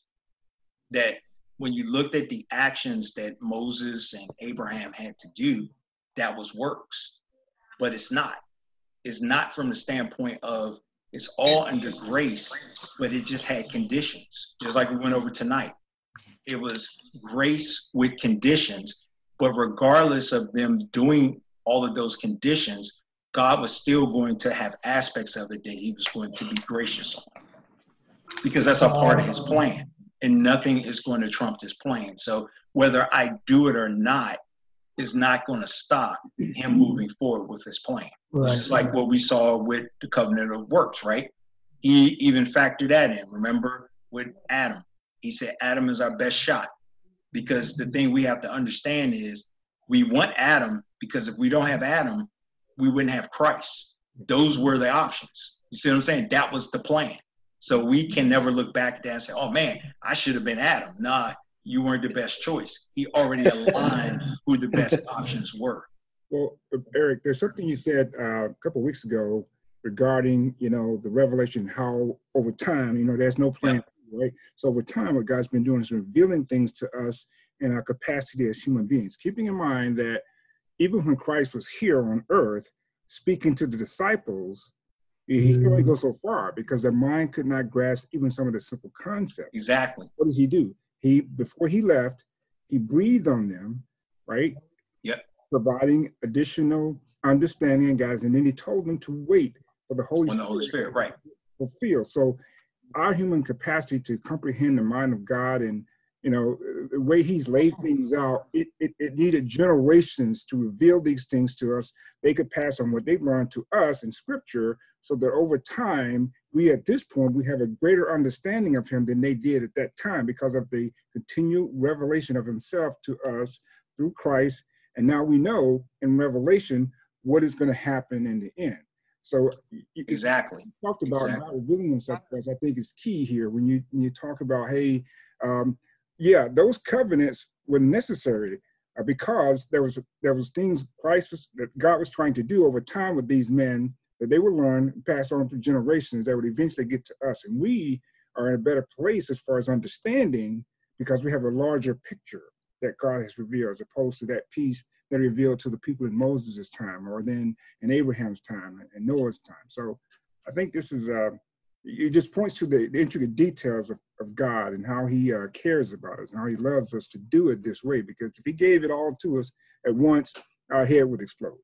That when you looked at the actions that Moses and Abraham had to do, that was works. But it's not. It's not from the standpoint of it's all under grace, but it just had conditions, just like we went over tonight. It was grace with conditions, but regardless of them doing all of those conditions, God was still going to have aspects of it that he was going to be gracious on, because that's a part of his plan, and nothing is going to trump his plan. So whether I do it or not is not going to stop him moving forward with his plan. Right. It's just like what we saw with the covenant of works, right? He even factored that in. Remember with Adam, he said Adam is our best shot, because the thing we have to understand is we want Adam, because if we don't have Adam, we wouldn't have Christ. Those were the options. You see what I'm saying? That was the plan. So we can never look back at that and say, oh man, I should have been Adam. Nah, you weren't the best choice. He already aligned who the best options were. Well, Eric, there's something you said uh, a couple of weeks ago regarding, you know, the revelation, how over time, you know, there's no plan, yeah. right? So over time, what God's been doing is revealing things to us in our capacity as human beings, keeping in mind that even when Christ was here on earth, speaking to the disciples, he could only go so far because their mind could not grasp even some of the simple concepts. Exactly. What did he do? He, before he left, he breathed on them, right? Yep. Providing additional understanding and guidance. And then he told them to wait for the Holy on Spirit. the Holy Spirit, right. To fulfill. So our human capacity to comprehend the mind of God and, you know, the way he's laid things out, it, it, it needed generations to reveal these things to us. They could pass on what they've learned to us in scripture, so that over time, we at this point, we have a greater understanding of him than they did at that time because of the continued revelation of himself to us through Christ. And now we know in Revelation what is going to happen in the end. So exactly. You talked about exactly. God revealing himself, because I think is key here when you, when you talk about, hey, um, yeah, those covenants were necessary uh, because there was there was things Christ was, that God was trying to do over time with these men that they would learn and pass on through generations that would eventually get to us. And we are in a better place as far as understanding because we have a larger picture that God has revealed, as opposed to that piece that he revealed to the people in Moses' time, or then in Abraham's time and Noah's time. So I think this is, uh, it just points to the, the intricate details of, of God and how he uh, cares about us and how he loves us to do it this way. Because if he gave it all to us at once, our head would explode.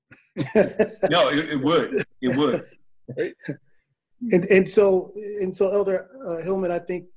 No, it, it would. It would. Right? And and so and so, Elder uh, Hillman, I think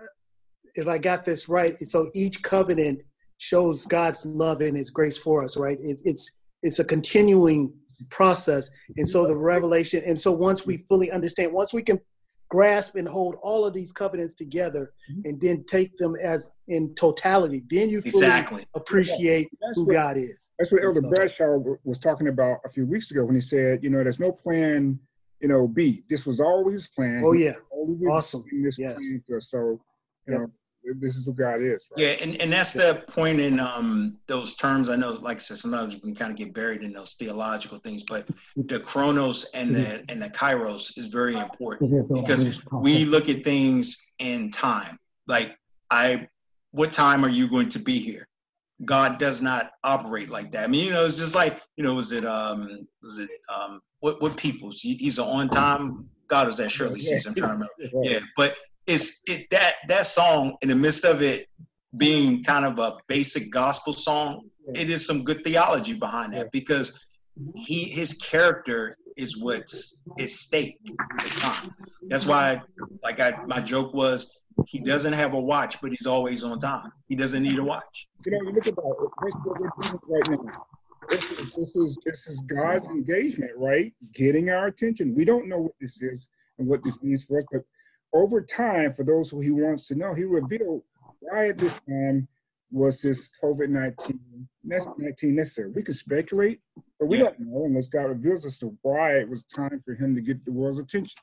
if I got this right, so each covenant shows God's love and His grace for us, right? It's it's it's a continuing process, and so the revelation. And so once we fully understand, once we can grasp and hold all of these covenants together, and then take them as in totality, then you fully exactly. appreciate that's who what, God is. That's what Elder so, Bradshaw was talking about a few weeks ago when he said, you know, there's no plan, you know, B. This was always planned. Oh yeah, always awesome. This yes. plan. So, you yep. know, this is who God is. Right? Yeah, and, and that's the point in um, those terms. I know, like I said, sometimes you can kind of get buried in those theological things, but the chronos and the and the kairos is very important, because we look at things in time. Like, I, what time are you going to be here? God does not operate like that. I mean, you know, it's just like, you know, was it um, was it um, what what people's? He's an on time God. Is that Shirley Caesar? I'm trying to remember. Yeah, but. It's it that that song, in the midst of it being kind of a basic gospel song, it is some good theology behind that, because he his character is what's at stake at the time. That's why, like I my joke was, he doesn't have a watch, but he's always on time. He doesn't need a watch. You know, you look about it. This is what we're doing right now. This is, this is this is God's engagement, right? Getting our attention. We don't know what this is and what this means for us, but over time, for those who he wants to know, he revealed why at this time was this COVID nineteen necessary. We could speculate, but we yeah. don't know unless God reveals us to why it was time for him to get the world's attention.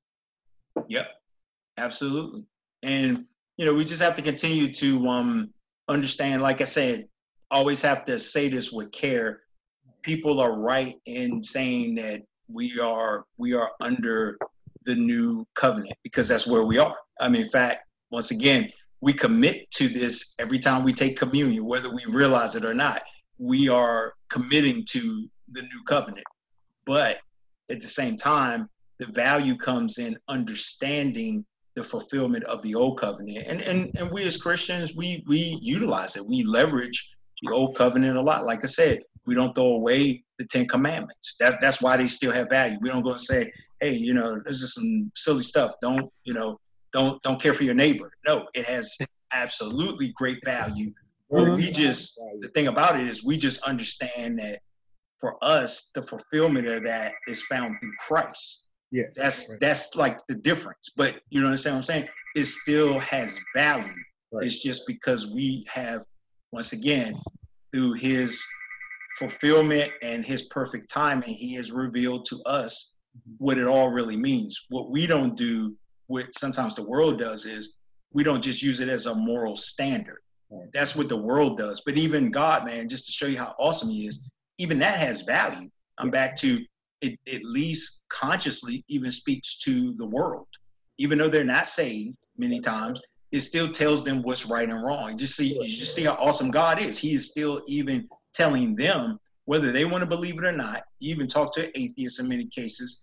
Yep, absolutely. And, you know, we just have to continue to um, understand, like I said, always have to say this with care. People are right in saying that we are we are under the new covenant, because that's where we are. I mean, in fact, once again, we commit to this every time we take communion, whether we realize it or not. We are committing to the new covenant. But at the same time, the value comes in understanding the fulfillment of the old covenant. And and, and we as Christians, we we utilize it. We leverage the old covenant a lot. Like I said, we don't throw away the Ten Commandments. That, that's why they still have value. We don't go and say, hey, you know, this is some silly stuff. Don't, you know, don't don't care for your neighbor. No, it has absolutely great value. Mhm. We just, the thing about it is we just understand that for us, the fulfillment of that is found through Christ. Yes. That's Right. that's like the difference. But you understand what I'm saying? It still has value. Right. It's just because we have, once again, through his fulfillment and his perfect timing, he has revealed to us what it all really means. What we don't do, what sometimes the world does, is we don't just use it as a moral standard. Right. That's what the world does. But even God, man, just to show you how awesome he is, even that has value. I'm back to it, at least consciously even speaks to the world. Even though they're not saved many times, it still tells them what's right and wrong. You just see, you just see how awesome God is. He is still even telling them, whether they want to believe it or not. You even talk to atheists in many cases.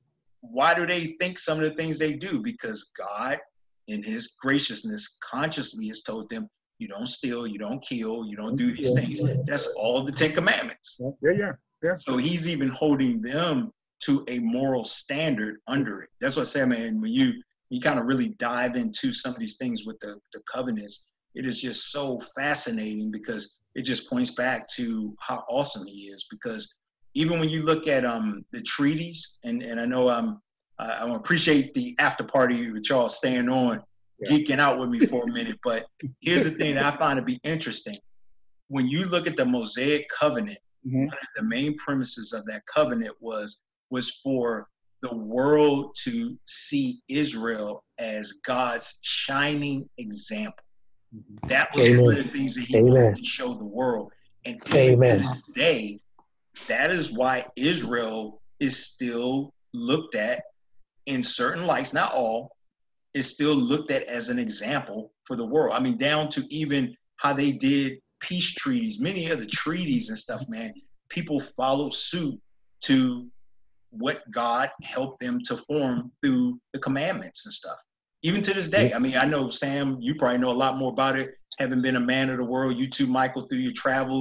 Why do they think some of the things they do? Because God, in his graciousness, consciously has told them, you don't steal, you don't kill, you don't do these things. That's all the Ten Commandments. Yeah, yeah, yeah. So he's even holding them to a moral standard under it. That's what I say, man, when you you kind of really dive into some of these things with the, the covenants, it is just so fascinating because it just points back to how awesome he is. Because even when you look at um the treaties, and, and I know um, I, I appreciate the after party with y'all staying on, Yeah. geeking out with me for a minute, but here's the thing that I find to be interesting. When you look at the Mosaic covenant, Mhm. one of the main premises of that covenant was was for the world to see Israel as God's shining example. That was Amen. one of the things that he Amen. wanted to show the world. And even Amen. to this day, that is why Israel is still looked at in certain lights, not all, is still looked at as an example for the world. I mean, down to even how they did peace treaties, many of the treaties and stuff, man, people followed suit to what God helped them to form through the commandments and stuff. Even to this day, I mean, I know, Sam, you probably know a lot more about it, having been a man of the world. You too, Michael, through your travels.